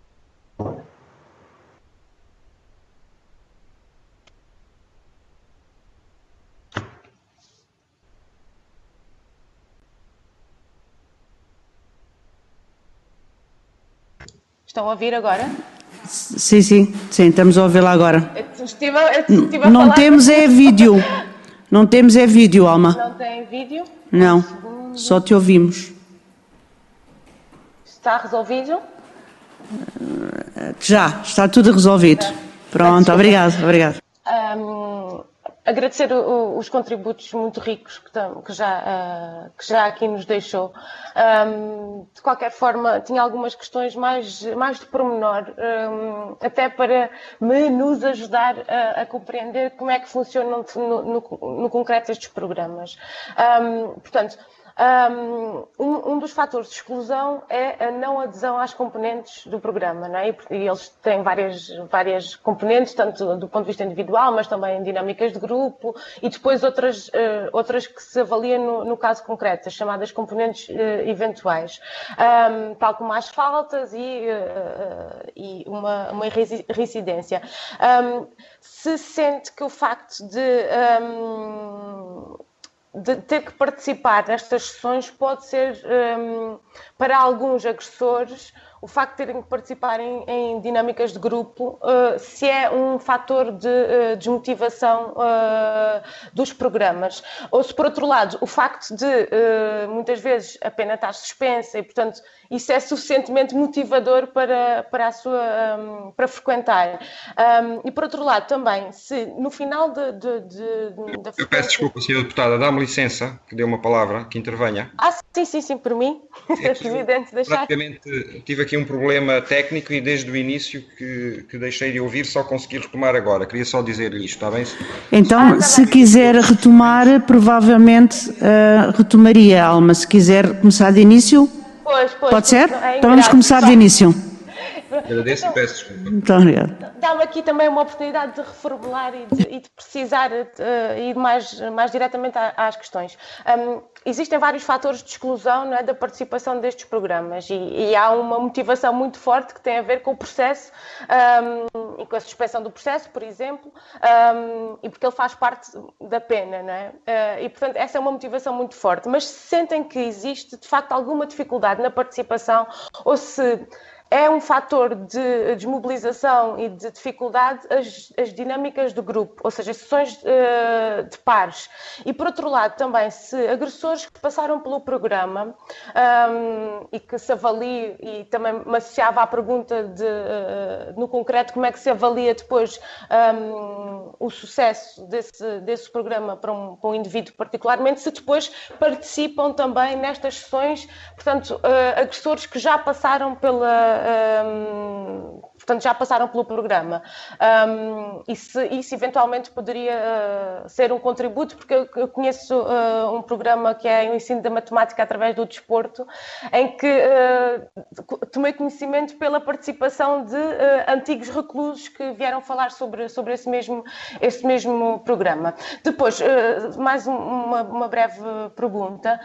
Estão a ouvir agora? Sim, estamos a ouvi-la agora. Não temos é vídeo. Não temos é vídeo, Alma. Não tem vídeo? Não, só te ouvimos. Está resolvido? Já, está tudo resolvido. Pronto, obrigado. Agradecer os contributos muito ricos que já aqui nos deixou. De qualquer forma, tinha algumas questões mais de pormenor, até para nos ajudar a compreender como é que funcionam no concreto estes programas. Portanto, um dos fatores de exclusão é a não adesão às componentes do programa, não é? E eles têm várias componentes, tanto do ponto de vista individual, mas também dinâmicas de grupo, e depois outras que se avaliam no caso concreto, as chamadas componentes eventuais, tal como as faltas e uma reincidência. Se sente que o facto de ter que participar nestas sessões pode ser, para alguns agressores, o facto de terem que participar em dinâmicas de grupo, se é um fator de desmotivação dos programas. Ou se, por outro lado, o facto de, muitas vezes, a pena estar suspensa e, portanto, isso é suficientemente motivador para para frequentar. E, por outro lado, também, se no final da frequência... Eu peço desculpa, Sra. Deputada, dá-me licença, que dê uma palavra, que intervenha. Sim, por mim. É evidente deixar. Praticamente tive aqui um problema técnico e desde o início que deixei de ouvir, só consegui retomar agora. Queria só dizer isto, está bem? Então, se quiser retomar, provavelmente retomaria, Alma. Se quiser começar de início, pode ser? Então vamos começar de início. Agradeço e peço desculpa. Muito obrigada. Dá-me aqui também uma oportunidade de reformular e de precisar ir mais diretamente às questões. Existem vários fatores de exclusão, não é, da participação destes programas e há uma motivação muito forte que tem a ver com o processo e com a suspensão do processo, por exemplo, e porque ele faz parte da pena, não é? E, portanto, essa é uma motivação muito forte. Mas se sentem que existe, de facto, alguma dificuldade na participação ou se é um fator de desmobilização e de dificuldade as dinâmicas do grupo, ou seja, sessões de pares. E, por outro lado, também, se agressores que passaram pelo programa e que se avalie, e também me associava à pergunta no concreto, como é que se avalia depois o sucesso desse programa para um indivíduo particularmente, se depois participam também nestas sessões, portanto, agressores que já passaram pelo programa. E se isso eventualmente poderia ser um contributo, porque eu conheço um programa que é o ensino da matemática através do desporto, em que tomei conhecimento pela participação de antigos reclusos que vieram falar sobre esse mesmo programa. Depois, mais uma breve pergunta.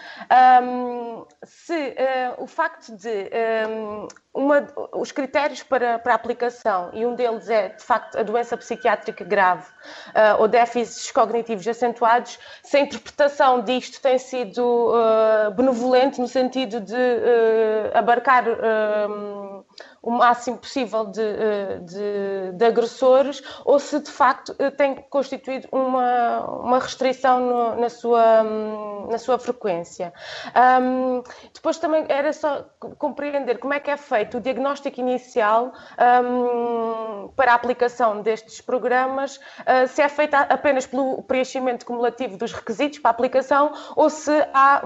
Se o facto de os critérios para a aplicação, e um deles é, de facto, a doença psiquiátrica grave ou déficits cognitivos acentuados, se a interpretação disto tem sido benevolente no sentido de abarcar o máximo possível de agressores, ou se de facto tem constituído uma restrição na sua frequência. Depois também era só compreender como é que é feito o diagnóstico inicial para a aplicação destes programas, se é feito apenas pelo preenchimento cumulativo dos requisitos para a aplicação, ou se há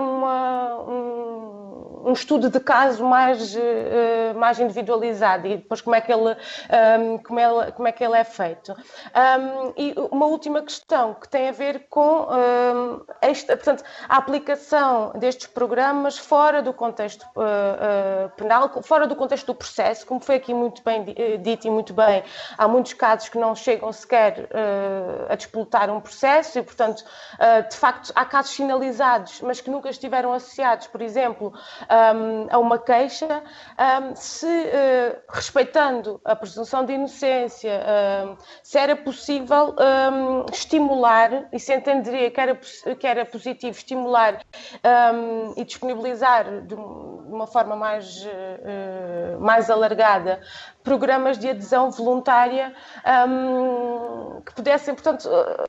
um estudo de caso mais individualizado, e depois como é que ele é feito. E uma última questão que tem a ver com portanto, a aplicação destes programas fora do contexto penal, fora do contexto do processo, como foi aqui muito bem dito e muito bem, há muitos casos que não chegam sequer a disputar um processo e, portanto, de facto, há casos finalizados, mas que nunca estiveram associados, por exemplo, a uma queixa. Se, respeitando a presunção de inocência, se era possível estimular, e se entenderia que era positivo estimular e disponibilizar de uma forma mais alargada programas de adesão voluntária que pudessem, portanto,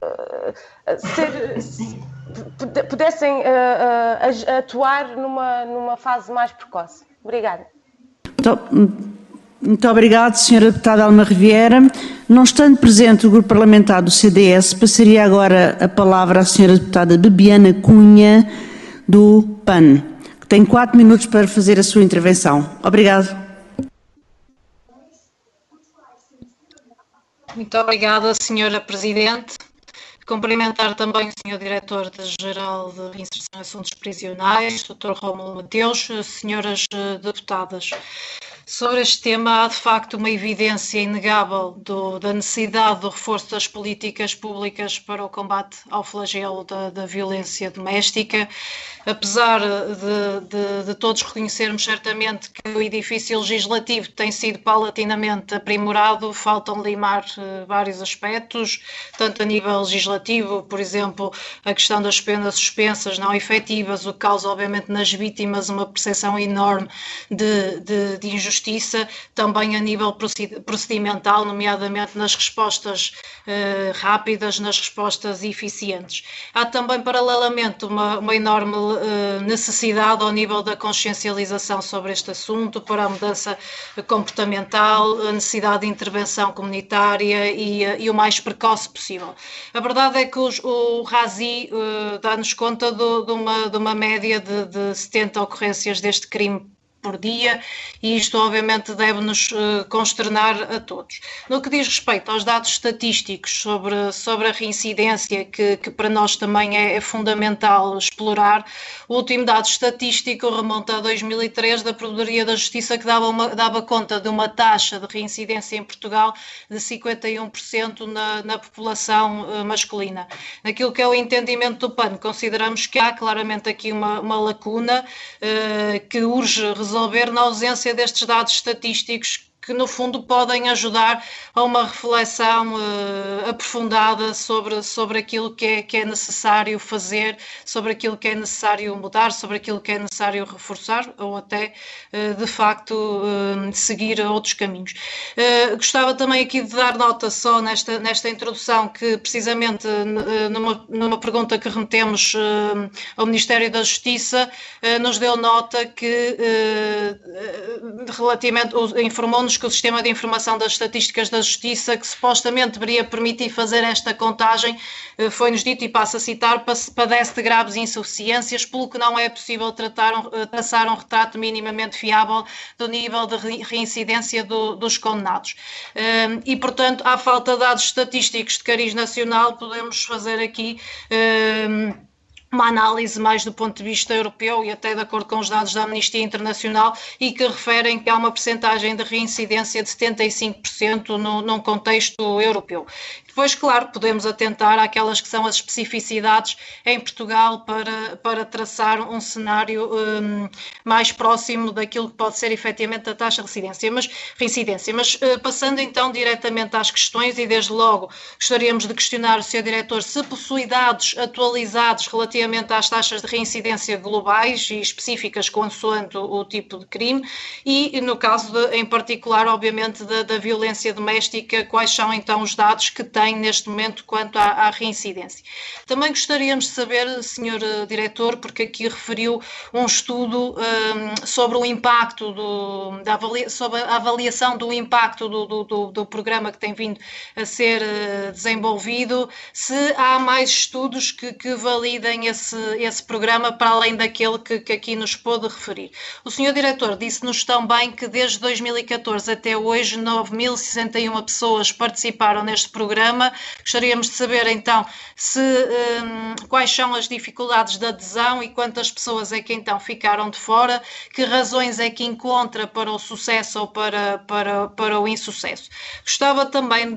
pudessem atuar numa fase mais precoce. Obrigada. Muito obrigado, Sra. Deputada Alma Riviera. Não estando presente o Grupo Parlamentar do CDS, passaria agora a palavra à Sra. Deputada Bebiana Cunha, do PAN, que tem 4 minutos para fazer a sua intervenção. Obrigado. Muito obrigada, Sra. Presidente. Cumprimentar também o Sr. Diretor-Geral de Reinserção e Assuntos Prisionais, Dr. Rómulo Mateus, senhoras deputadas. Sobre este tema, há de facto uma evidência inegável da necessidade do reforço das políticas públicas para o combate ao flagelo da violência doméstica, apesar de todos reconhecermos certamente que o edifício legislativo tem sido paulatinamente aprimorado, faltam limar vários aspectos, tanto a nível legislativo, por exemplo, a questão das penas suspensas não efetivas, o que causa obviamente nas vítimas uma percepção enorme de injustiça, também a nível procedimental, nomeadamente nas respostas rápidas, nas respostas eficientes. Há também, paralelamente, uma enorme necessidade ao nível da consciencialização sobre este assunto, para a mudança comportamental, a necessidade de intervenção comunitária e o mais precoce possível. A verdade é que o RASI dá-nos conta de uma média de 70 ocorrências deste crime por dia, e isto obviamente deve-nos consternar a todos. No que diz respeito aos dados estatísticos sobre a reincidência, que para nós também é fundamental explorar, o último dado estatístico remonta a 2003 da Procuradoria da Justiça, que dava conta de uma taxa de reincidência em Portugal de 51% na população masculina. Naquilo que é o entendimento do PAN, consideramos que há claramente aqui uma lacuna que urge resolver na ausência destes dados estatísticos que no fundo podem ajudar a uma reflexão aprofundada sobre aquilo que é necessário fazer, sobre aquilo que é necessário mudar, sobre aquilo que é necessário reforçar ou até, de facto, seguir outros caminhos. Gostava também aqui de dar nota só nesta introdução que, precisamente, numa pergunta que remetemos ao Ministério da Justiça, nos deu nota que, relativamente, informou-nos que o Sistema de Informação das Estatísticas da Justiça, que supostamente deveria permitir fazer esta contagem, foi-nos dito, e passo a citar, padece de graves insuficiências, pelo que não é possível traçar um retrato minimamente fiável do nível de reincidência dos condenados. E, portanto, à falta de dados estatísticos de cariz nacional, podemos fazer aqui uma análise mais do ponto de vista europeu e até de acordo com os dados da Amnistia Internacional, e que referem que há uma percentagem de reincidência de 75% num contexto europeu. Depois, claro, podemos atentar àquelas que são as especificidades em Portugal para traçar um cenário mais próximo daquilo que pode ser efetivamente a taxa de reincidência. Mas passando então diretamente às questões, e desde logo gostaríamos de questionar o Sr. Diretor se possui dados atualizados relativamente às taxas de reincidência globais e específicas consoante o tipo de crime e, no caso em particular, obviamente, da violência doméstica, quais são então os dados que tem neste momento quanto à reincidência. Também gostaríamos de saber, Sr. Diretor, porque aqui referiu um estudo sobre o impacto, sobre a avaliação do impacto do programa que tem vindo a ser desenvolvido, se há mais estudos que validem esse programa para além daquele que aqui nos pôde referir. O Sr. Diretor disse-nos também que desde 2014 até hoje 9.061 pessoas participaram neste programa. Gostaríamos de saber então quais são as dificuldades de adesão e quantas pessoas é que então ficaram de fora, que razões é que encontra para o sucesso ou para o insucesso. Gostava também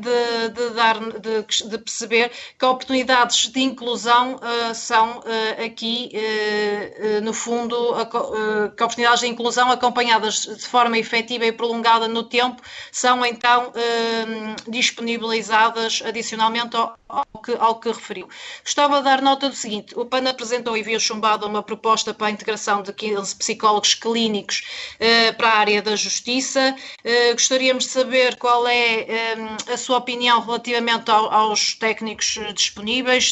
de perceber que oportunidades de inclusão são aqui, no fundo, que oportunidades de inclusão acompanhadas de forma efetiva e prolongada no tempo são então disponibilizadas adicionalmente ao que referiu. Gostava de dar nota do seguinte: o PAN apresentou e viu chumbada uma proposta para a integração de 15 psicólogos clínicos para a área da justiça. Gostaríamos de saber qual é a sua opinião relativamente aos técnicos disponíveis,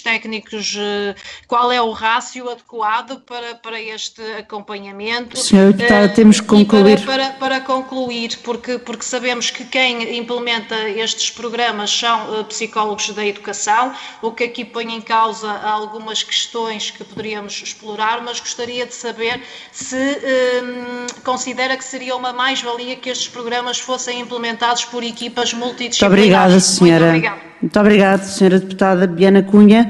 qual é o rácio adequado para este acompanhamento. Senhora Deputada, temos que concluir. Para concluir, porque sabemos que quem implementa estes programas são psicólogos da educação, o que aqui põe em causa algumas questões que poderíamos explorar, mas gostaria de saber se considera que seria uma mais-valia que estes programas fossem implementados por equipas multidisciplinares. Muito obrigada, senhora. Muito obrigada, senhora Deputada Biana Cunha.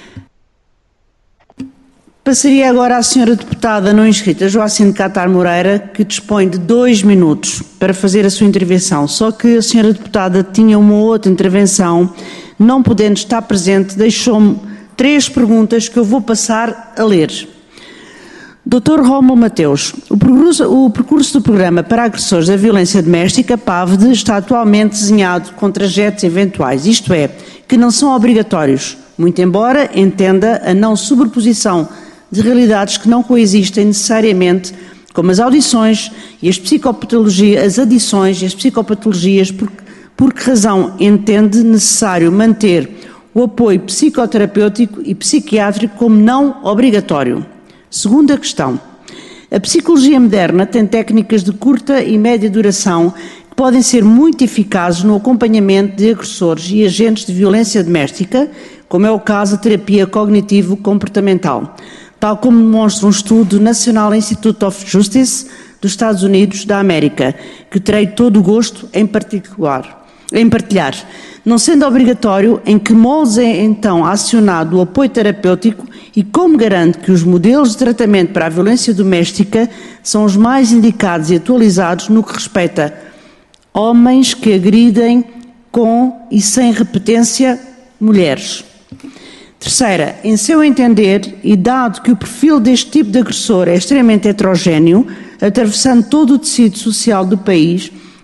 Passaria agora à senhora Deputada não inscrita, Joacine Catar Moreira, que dispõe de 2 minutos para fazer a sua intervenção. Só que a senhora Deputada tinha uma outra intervenção, não podendo estar presente, deixou-me 3 perguntas que eu vou passar a ler. Dr. Rómulo Mateus, o percurso do Programa para Agressores da Violência Doméstica, PAVD, está atualmente desenhado com trajetos eventuais, isto é, que não são obrigatórios, muito embora entenda a não sobreposição de realidades que não coexistem necessariamente, como as audições e as psicopatologias, as adições e as psicopatologias, por que razão entende necessário manter o apoio psicoterapêutico e psiquiátrico como não obrigatório? Segunda questão. A psicologia moderna tem técnicas de curta e média duração que podem ser muito eficazes no acompanhamento de agressores e agentes de violência doméstica, como é o caso da terapia cognitivo-comportamental, tal como demonstra um estudo do National Institute of Justice dos Estados Unidos da América, que terei todo o gosto em partilhar. Não sendo obrigatório, em que moldes é então acionado o apoio terapêutico e como garante que os modelos de tratamento para a violência doméstica são os mais indicados e atualizados no que respeita a homens que agridem com e sem repetência mulheres? Terceira, em seu entender, e dado que o perfil deste tipo de agressor é extremamente heterogéneo, atravessando todo o tecido social do país,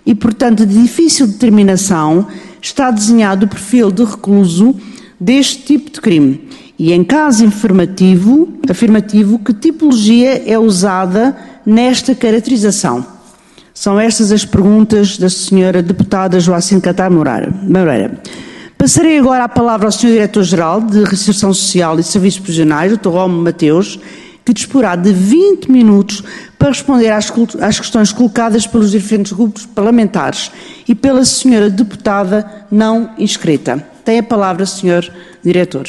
e, portanto, de difícil determinação, está desenhado o perfil de recluso deste tipo de crime. E, em caso afirmativo, que tipologia é usada nesta caracterização? São estas as perguntas da senhora deputada Joacine Catar Moreira. Passarei agora a palavra ao senhor Diretor-Geral de Reinserção Social e Serviços Prisionais, Dr. Rómulo Mateus, que disporá de 20 minutos para responder às questões colocadas pelos diferentes grupos parlamentares e pela senhora deputada não inscrita. Tem a palavra, senhor Diretor.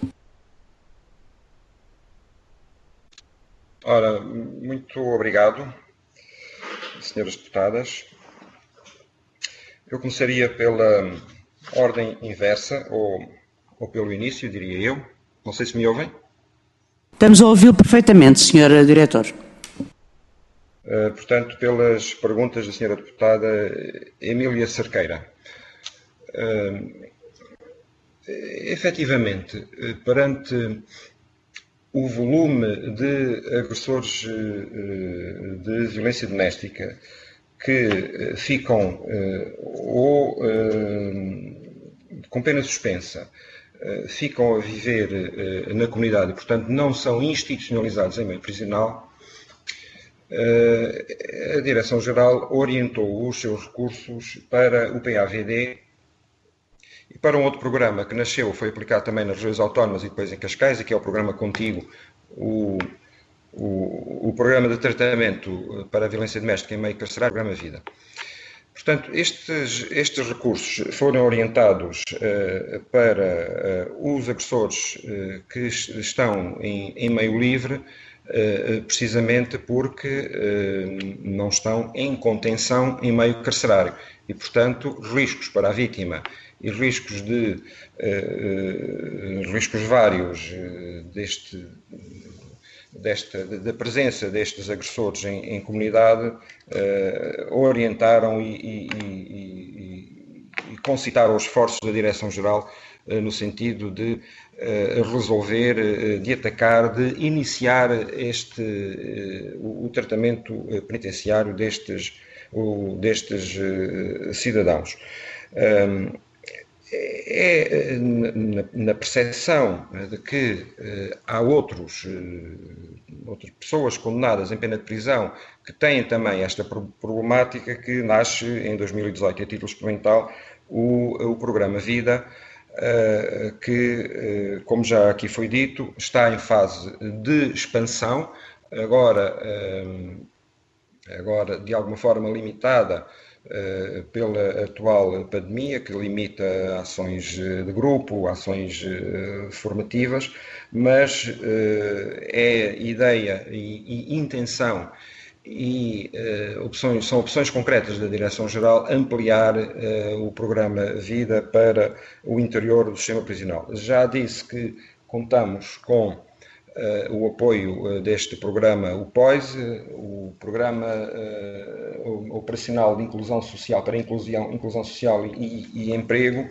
Ora, muito obrigado, senhoras deputadas. Eu começaria pela ordem inversa, ou pelo início, diria eu. Não sei se me ouvem. Estamos a ouvi-lo perfeitamente, senhor Diretor. Portanto, pelas perguntas da senhora deputada Emília Cerqueira. Efetivamente, perante o volume de agressores de violência doméstica que ficam com pena suspensa, ficam a viver na comunidade e, portanto, não são institucionalizados em meio prisional, a Direção-Geral orientou os seus recursos para o PAVD e para um outro programa que nasceu, foi aplicado também nas regiões autónomas e depois em Cascais, e que é o programa Contigo, o programa de tratamento para a violência doméstica em meio carcerário, o programa Vida. Portanto, estes recursos foram orientados para os agressores que estão em meio livre, precisamente porque não estão em contenção em meio carcerário e, portanto, riscos para a vítima e riscos vários da presença destes agressores em comunidade, orientaram e concitaram os esforços da Direção-Geral no sentido de resolver, de atacar, de iniciar o tratamento penitenciário destes cidadãos. Na percepção de que há outras pessoas condenadas em pena de prisão que têm também esta problemática, que nasce em 2018 a título experimental o programa Vida, que, como já aqui foi dito, está em fase de expansão, agora de alguma forma limitada pela atual pandemia, que limita ações de grupo, ações formativas, mas é ideia e intenção e são opções concretas da Direção-Geral ampliar o programa Vida para o interior do sistema prisional. Já disse que contamos com o apoio deste programa, o POIS, o Programa Operacional de Inclusão Social para Inclusão Social e Emprego,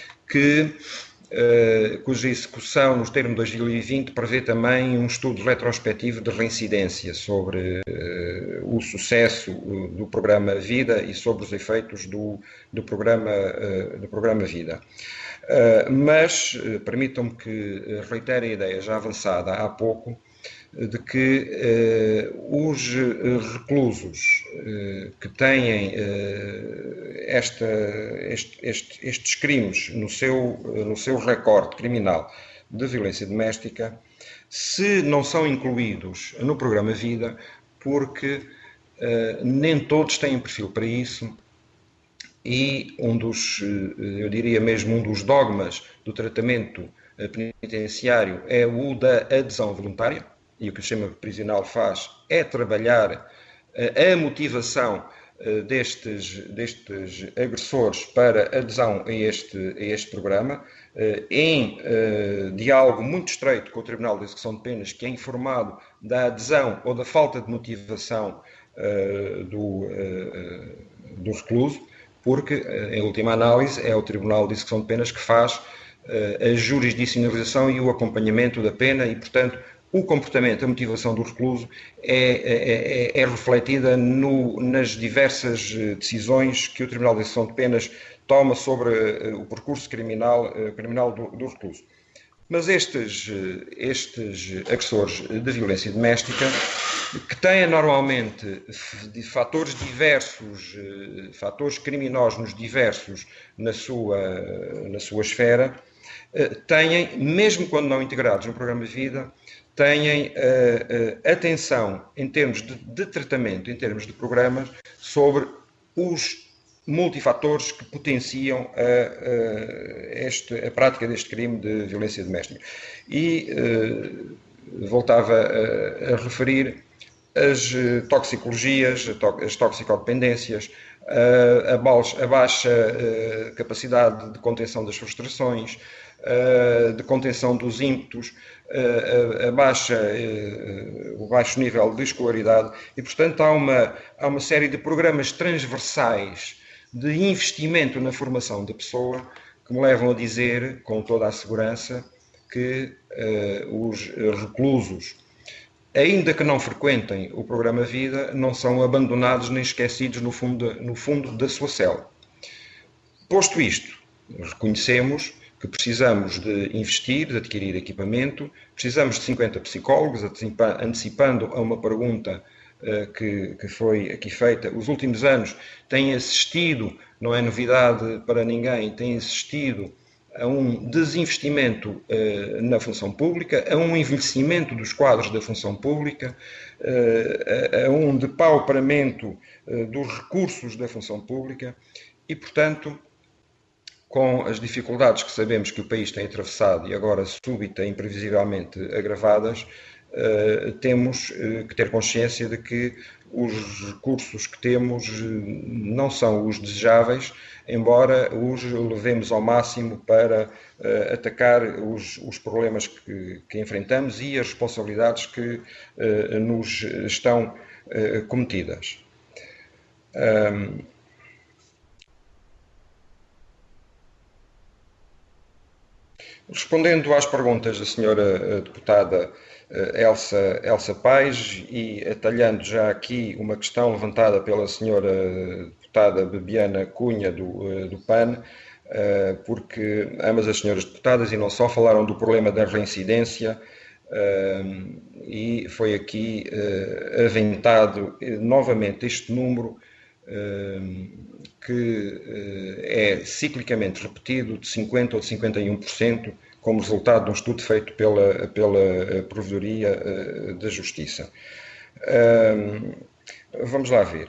cuja execução nos termos de 2020 prevê também um estudo retrospectivo de reincidência sobre o sucesso do programa Vida e sobre os efeitos do programa Vida. Mas permitam-me que reitere a ideia já avançada há pouco de que os reclusos que têm estes crimes no seu recorde criminal de violência doméstica, se não são incluídos no programa Vida, porque nem todos têm perfil para isso, e eu diria mesmo um dos dogmas do tratamento penitenciário é o da adesão voluntária, e o que o sistema prisional faz é trabalhar a motivação destes agressores para adesão a este programa, em diálogo muito estreito com o Tribunal de Execução de Penas, que é informado da adesão ou da falta de motivação do recluso, porque, em última análise, é o Tribunal de Execução de Penas que faz a jurisdicionalização e o acompanhamento da pena e, portanto, o comportamento, a motivação do recluso é refletida nas diversas decisões que o Tribunal de Execução de Penas toma sobre o percurso criminal do recluso. Mas estes agressores de violência doméstica, que têm normalmente fatores diversos, fatores criminosos diversos na sua esfera, têm, mesmo quando não integrados no programa de vida, têm atenção em termos de tratamento, em termos de programas, sobre os multifatores que potenciam a prática deste crime de violência doméstica. E voltava a referir as toxicologias, as toxicodependências, a baixa capacidade de contenção das frustrações, de contenção dos ímpetos, o baixo nível de escolaridade e, portanto, há uma série de programas transversais de investimento na formação da pessoa que me levam a dizer, com toda a segurança, que os reclusos, ainda que não frequentem o programa Vida, não são abandonados nem esquecidos no fundo da sua cela. Posto isto, reconhecemos que precisamos de investir, de adquirir equipamento, precisamos de 50 psicólogos, antecipando a uma pergunta que foi aqui feita. Os últimos anos têm assistido, não é novidade para ninguém, têm assistido a um desinvestimento na função pública, a um envelhecimento dos quadros da função pública, a um depauperamento dos recursos da função pública e, portanto, com as dificuldades que sabemos que o país tem atravessado e agora súbita e imprevisivelmente agravadas, temos que ter consciência de que os recursos que temos não são os desejáveis, embora os levemos ao máximo para atacar os problemas que enfrentamos e as responsabilidades que nos estão cometidas. Respondendo às perguntas da senhora deputada Elsa Paes e atalhando já aqui uma questão levantada pela senhora deputada Bebiana Cunha do PAN, porque ambas as senhoras deputadas e não só falaram do problema da reincidência e foi aqui aventado novamente este número que é ciclicamente repetido de 50% ou de 51%, como resultado de um estudo feito pela Provedoria da Justiça. Vamos lá ver.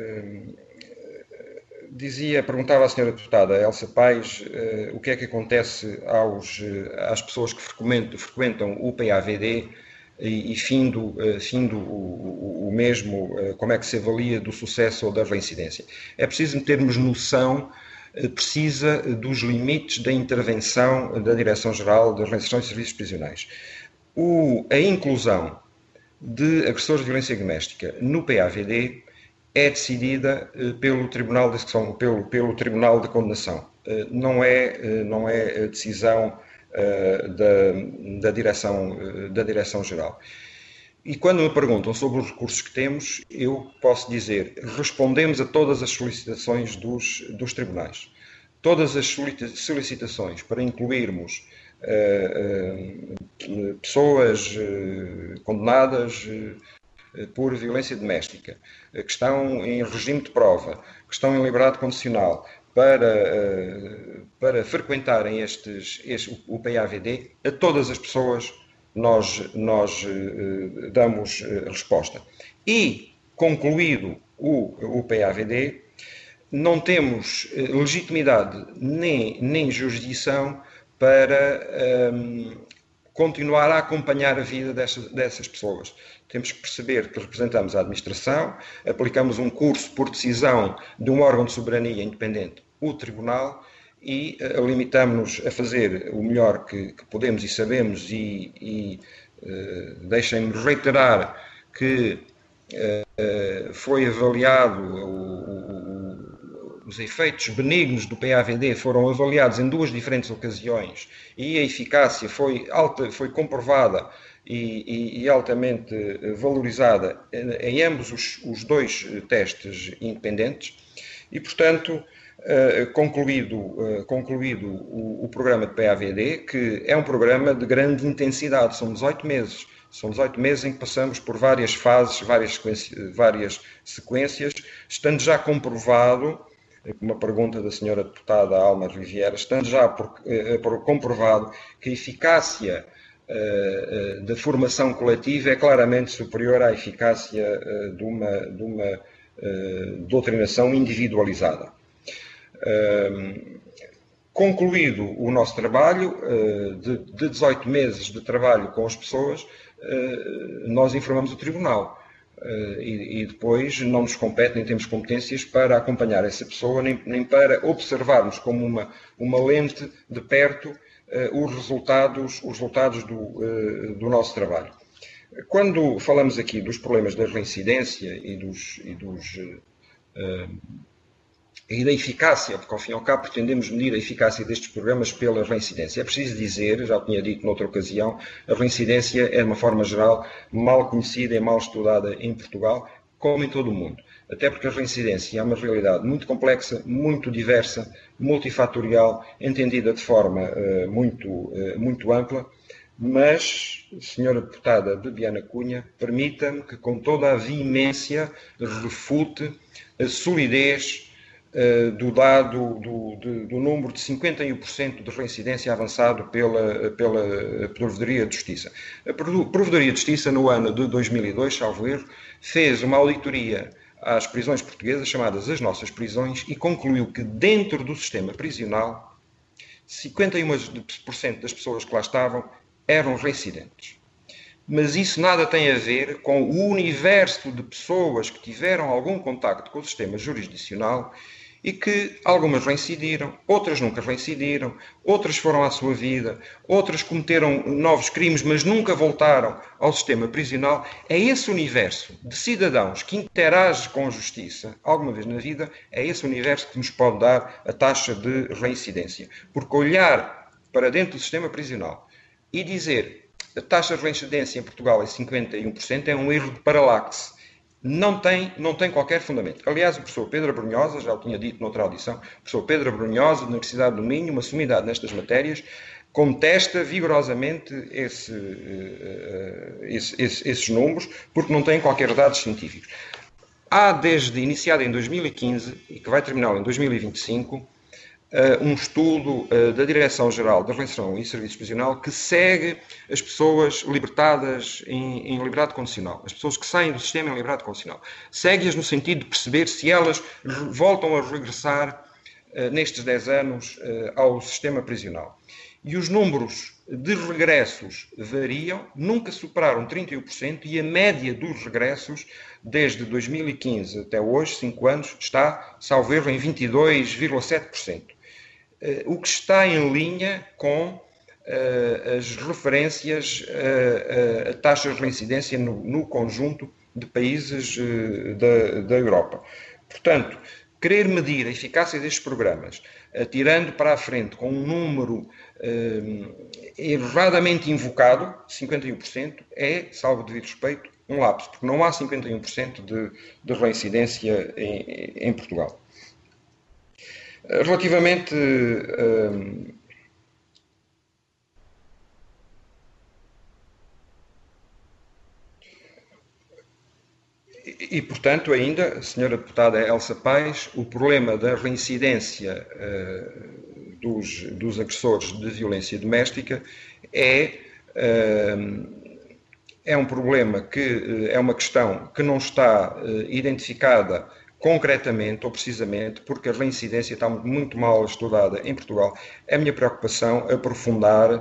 Perguntava a senhora deputada Elsa Paes o que é que acontece às pessoas que frequentam o PAVD e findo o mesmo, como é que se avalia do sucesso ou da reincidência. É preciso termos noção precisa dos limites da intervenção da Direção-Geral da Reinserção e Serviços Prisionais. A inclusão de agressores de violência doméstica no PAVD é decidida pelo Tribunal de Execução, pelo Tribunal de Condenação. Não é a decisão da Direção-Geral. E quando me perguntam sobre os recursos que temos, eu posso dizer, respondemos a todas as solicitações dos tribunais. Todas as solicitações para incluirmos pessoas condenadas por violência doméstica, que estão em regime de prova, que estão em liberdade condicional, para frequentarem o PAVD, a todas as pessoas nós damos resposta. E, concluído o PAVD, não temos legitimidade nem jurisdição para continuar a acompanhar a vida dessas pessoas. Temos que perceber que representamos a administração, aplicamos um curso por decisão de um órgão de soberania independente, o Tribunal, e limitamos-nos a fazer o melhor que podemos e sabemos e deixem-me reiterar que foi avaliado, os efeitos benignos do PAVD foram avaliados em duas diferentes ocasiões e a eficácia foi comprovada e altamente valorizada em ambos os dois testes independentes e, portanto, concluído o programa de PAVD, que é um programa de grande intensidade, são 18 meses. São 18 meses em que passamos por várias fases, várias sequências, estando já comprovado, uma pergunta da senhora deputada Alma Riviera, estando já comprovado que a eficácia da formação coletiva é claramente superior à eficácia de uma doutrinação individualizada. Concluído o nosso trabalho, de 18 meses de trabalho com as pessoas, nós informamos o Tribunal e depois não nos compete, nem temos competências para acompanhar essa pessoa, nem para observarmos como uma lente de perto os resultados do nosso trabalho. Quando falamos aqui dos problemas da reincidência e da eficácia, porque ao fim e ao cabo pretendemos medir a eficácia destes programas pela reincidência. É preciso dizer, já tinha dito noutra ocasião, a reincidência é, de uma forma geral, mal conhecida e mal estudada em Portugal, como em todo o mundo. Até porque a reincidência é uma realidade muito complexa, muito diversa, multifatorial, entendida de forma muito ampla, mas, senhora deputada Bebiana Cunha, permita-me que com toda a veemência refute a solidez do dado do número de 51% de reincidência avançado pela Provedoria de Justiça. A Provedoria de Justiça, no ano de 2002, salvo erro, fez uma auditoria às prisões portuguesas, chamadas as nossas prisões, e concluiu que dentro do sistema prisional, 51% das pessoas que lá estavam eram reincidentes. Mas isso nada tem a ver com o universo de pessoas que tiveram algum contacto com o sistema jurisdicional e que algumas reincidiram, outras nunca reincidiram, outras foram à sua vida, outras cometeram novos crimes, mas nunca voltaram ao sistema prisional. É esse universo de cidadãos que interage com a justiça alguma vez na vida, é esse universo que nos pode dar a taxa de reincidência. Porque olhar para dentro do sistema prisional e dizer a taxa de reincidência em Portugal é 51% é um erro de paralaxe. Não tem qualquer fundamento. Aliás, o professor Pedro Abrunhosa, já o tinha dito noutra audição, o professor Pedro Abrunhosa, da Universidade do Minho, uma sumidade nestas matérias, contesta vigorosamente esses números, porque não tem qualquer dados científicos. Há, desde iniciado em 2015 e que vai terminar em 2025, um estudo da Direção-Geral da Reinserção e Serviço Prisional que segue as pessoas libertadas em liberdade condicional, as pessoas que saem do sistema em liberdade condicional. Segue-as no sentido de perceber se elas voltam a regressar nestes 10 anos ao sistema prisional. E os números de regressos variam, nunca superaram 31% e a média dos regressos desde 2015 até hoje, 5 anos, está, salvo erro, em 22,7%. O que está em linha com as referências a taxas de reincidência no conjunto de países da Europa. Portanto, querer medir a eficácia destes programas, atirando para a frente com um número erradamente invocado, 51%, é, salvo devido respeito, um lapso, porque não há 51% de reincidência em Portugal. Relativamente e, portanto, ainda, senhora deputada Elsa Paes, o problema da reincidência dos agressores de violência doméstica é um problema que é uma questão que não está identificada concretamente ou precisamente porque a reincidência está muito mal estudada em Portugal. É a minha preocupação aprofundar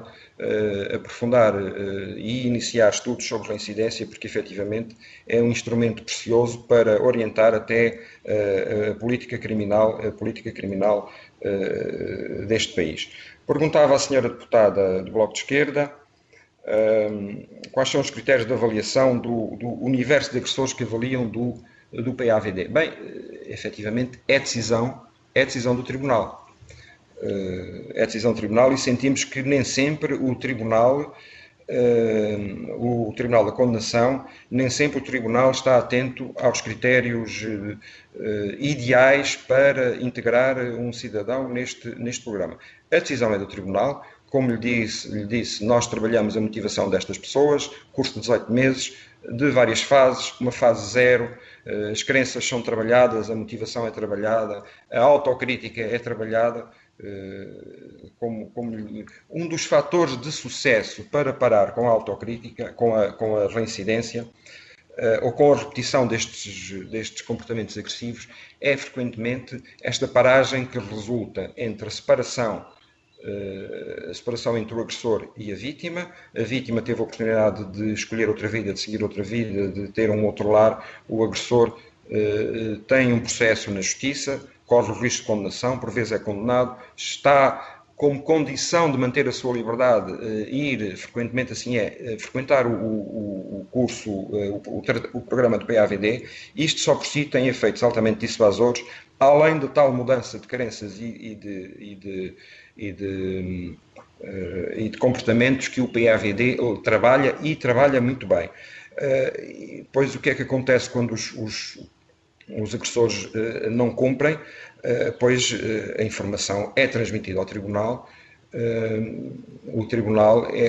e iniciar estudos sobre reincidência, porque efetivamente é um instrumento precioso para orientar até a política criminal deste país. Perguntava à senhora deputada do Bloco de Esquerda quais são os critérios de avaliação do universo de agressores que avaliam do PAVD. Bem, efetivamente é decisão do Tribunal. É decisão do Tribunal e sentimos que nem sempre o Tribunal o Tribunal da Condenação, nem sempre o Tribunal está atento aos critérios ideais para integrar um cidadão neste programa. A decisão é do Tribunal. Como lhe disse, nós trabalhamos a motivação destas pessoas, curso de 18 meses, de várias fases, uma fase 0, as crenças são trabalhadas, a motivação é trabalhada, a autocrítica é trabalhada. Como um dos fatores de sucesso para parar com a autocrítica, com a reincidência ou com a repetição destes comportamentos agressivos, é frequentemente esta paragem que resulta entre a separação entre o agressor e a vítima teve a oportunidade de escolher outra vida, de seguir outra vida, de ter um outro lar. O agressor tem um processo na justiça, corre o risco de condenação, por vezes é condenado, está como condição de manter a sua liberdade, ir, frequentemente assim frequentar o curso, o programa do PAVD. Isto só por si tem efeitos altamente dissuasores, além de tal mudança de crenças e de comportamentos que o PAVD trabalha muito bem. Pois o que é que acontece quando os agressores não cumprem? Pois a informação é transmitida ao Tribunal. O Tribunal é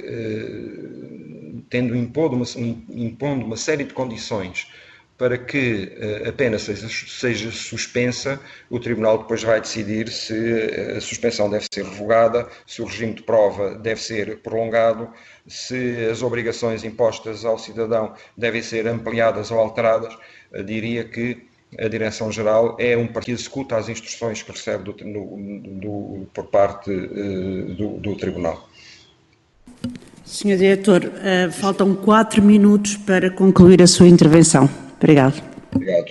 que, impondo uma série de condições para que a pena seja suspensa, o Tribunal depois vai decidir se a suspensão deve ser revogada, se o regime de prova deve ser prolongado, se as obrigações impostas ao cidadão devem ser ampliadas ou alteradas. Eu diria que a Direção-Geral é um partido que executa as instruções que recebe por parte do Tribunal. Senhor Diretor, faltam 4 minutos para concluir a sua intervenção. Obrigado. Obrigado.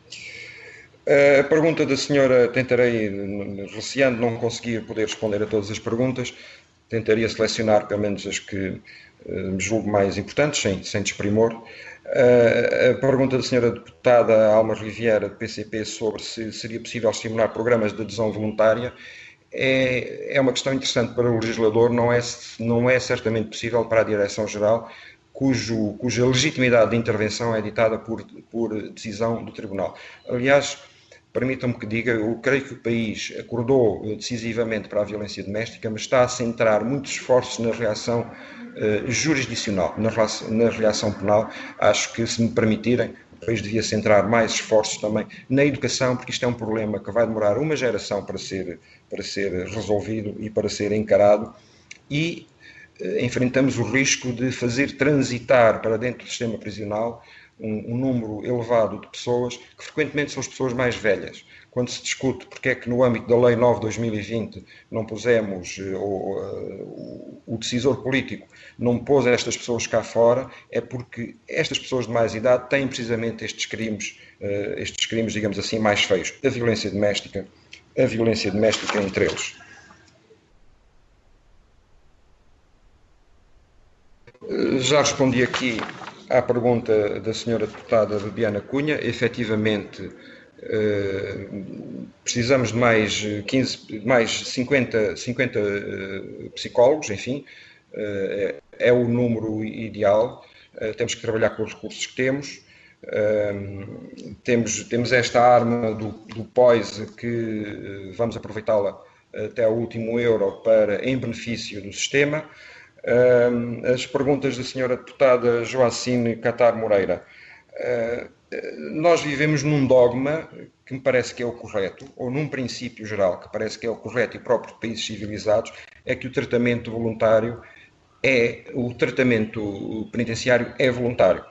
A pergunta da senhora, tentarei, receando não conseguir poder responder a todas as perguntas, tentaria selecionar pelo menos as que me julgo mais importantes, sem desprimor. A pergunta da senhora deputada Alma Riviera, do PCP, sobre se seria possível estimular programas de adesão voluntária, é uma questão interessante para o legislador, não é certamente possível para a Direção-Geral, cuja legitimidade de intervenção é ditada por decisão do Tribunal. Aliás, permitam-me que diga, eu creio que o país acordou decisivamente para a violência doméstica, mas está a centrar muitos esforços na reação jurisdicional, na reação penal. Acho que, se me permitirem, o país devia centrar mais esforços também na educação, porque isto é um problema que vai demorar uma geração para ser resolvido e para ser encarado, e enfrentamos o risco de fazer transitar para dentro do sistema prisional um número elevado de pessoas, que frequentemente são as pessoas mais velhas. Quando se discute porque é que no âmbito da Lei 9 de 2020 não pusemos, o decisor político não pôs estas pessoas cá fora, é porque estas pessoas de mais idade têm precisamente estes crimes, digamos assim, mais feios. A violência doméstica entre eles. Já respondi aqui à pergunta da senhora deputada Bibiana Cunha. Efetivamente, precisamos de mais 50 psicólogos, enfim, é o número ideal. Temos que trabalhar com os recursos que temos. Temos esta arma do POISE, que vamos aproveitá-la até ao último euro em benefício do sistema. As perguntas da senhora deputada Joacine Catar Moreira. Nós vivemos num dogma que me parece que é o correto, ou num princípio geral que parece que é o correto e próprio de países civilizados, é que o tratamento penitenciário é voluntário.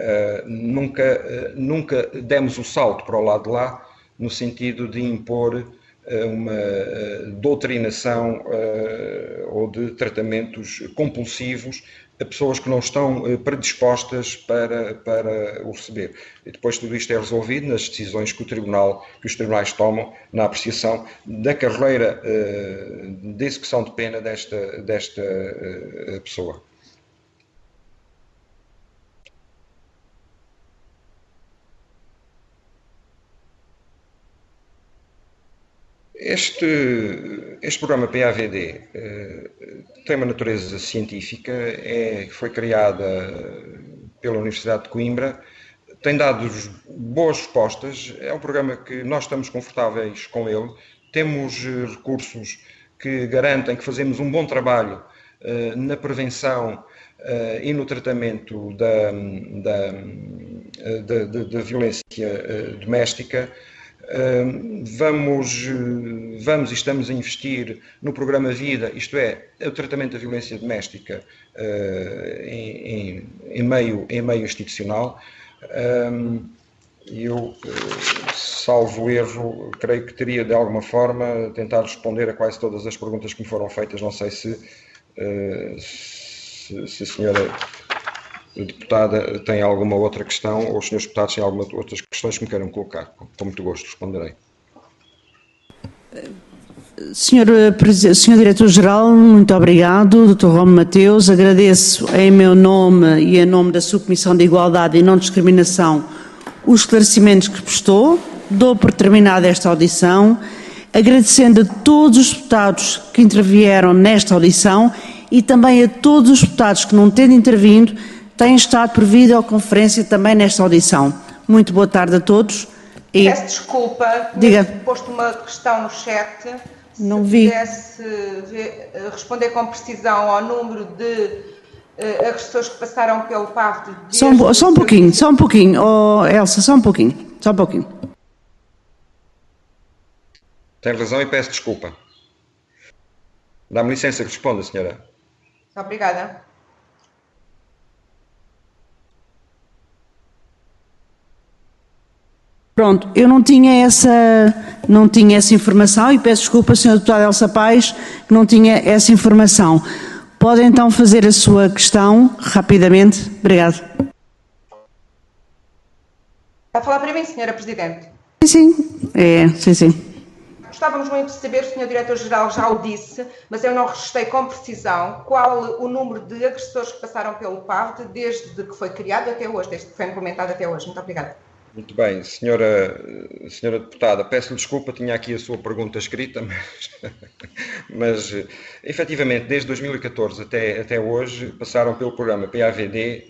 Nunca demos o salto para o lado de lá, no sentido de impor uma doutrinação ou de tratamentos compulsivos a pessoas que não estão predispostas para o receber. E depois tudo isto é resolvido nas decisões que os tribunais tomam na apreciação da carreira de execução de pena desta pessoa. Este programa PAVD tem uma natureza científica, foi criada pela Universidade de Coimbra, tem dado boas respostas, é um programa que nós estamos confortáveis com ele, temos recursos que garantem que fazemos um bom trabalho na prevenção e no tratamento da violência doméstica. Vamos e estamos a investir no programa Vida, isto é, o tratamento da violência doméstica em meio institucional. Eu, salvo erro, creio que teria de alguma forma tentado responder a quase todas as perguntas que me foram feitas. Não sei se a senhora deputada tem alguma outra questão ou os senhores deputados têm alguma outras questões que me queiram colocar. Com muito gosto responderei. Senhor Diretor-Geral, muito obrigado. Dr. Romo Mateus, agradeço em meu nome e em nome da Subcomissão de Igualdade e Não Discriminação os esclarecimentos que prestou. Dou por terminada esta audição, agradecendo a todos os deputados que intervieram nesta audição e também a todos os deputados que, não tendo intervindo, têm estado por videoconferência também nesta audição. Muito boa tarde a todos. Peço desculpa, diga. Posto uma questão no chat. Não vi. Se pudesse responder com precisão ao número de agressores que passaram pelo PAV. Só um pouquinho, oh, Elsa, só um pouquinho. Tem razão e peço desculpa. Dá-me licença que responda, senhora. Obrigada. Pronto, eu não tinha essa informação e peço desculpa, Sra. Deputada Elsa Paes, que não tinha essa informação. Pode então fazer a sua questão rapidamente. Obrigado. Está a falar para mim, Sra. Presidente? Sim. Gostávamos muito de saber, o Sr. Diretor-Geral já o disse, mas eu não registrei com precisão qual o número de agressores que passaram pelo PAV desde que foi criado até hoje, desde que foi implementado até hoje. Muito obrigada. Muito bem, senhora deputada, peço-lhe desculpa, tinha aqui a sua pergunta escrita, mas efetivamente desde 2014 até hoje passaram pelo programa PAVD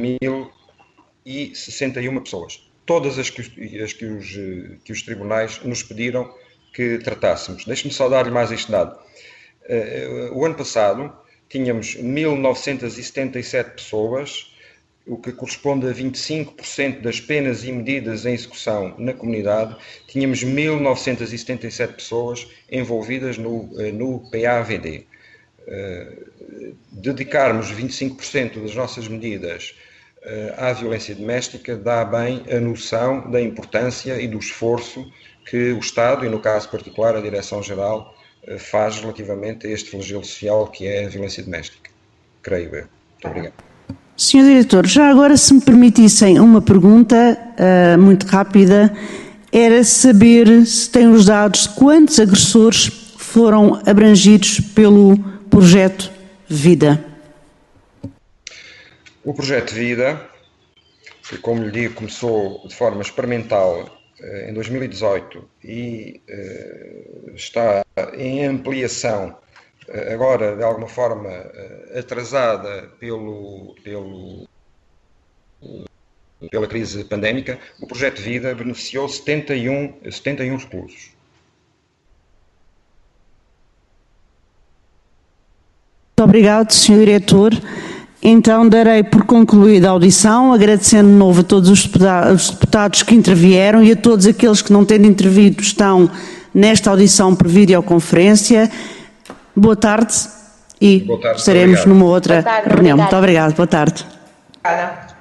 9.061 pessoas, todas as que os tribunais nos pediram que tratássemos. Deixe-me só dar-lhe mais este dado. O ano passado tínhamos 1.977 pessoas, o que corresponde a 25% das penas e medidas em execução na comunidade. Tínhamos 1.977 pessoas envolvidas no PAVD. Dedicarmos 25% das nossas medidas à violência doméstica dá bem a noção da importância e do esforço que o Estado, e no caso particular a Direção-Geral, faz relativamente a este flagelo social que é a violência doméstica. Creio eu. Muito obrigado. Sr. Diretor, já agora, se me permitissem uma pergunta muito rápida, era saber se tem os dados de quantos agressores foram abrangidos pelo projeto Vida. O projeto Vida, que, como lhe digo, começou de forma experimental em 2018 e está em ampliação agora, de alguma forma, atrasada pela crise pandémica. O projeto Vida beneficiou 71 reclusos. Muito obrigado, Sr. Diretor. Então, darei por concluída a audição, agradecendo de novo a todos os deputados que intervieram e a todos aqueles que, não tendo intervido, estão nesta audição por videoconferência. Boa tarde e estaremos numa outra reunião. Muito obrigado. Boa tarde. Obrigada.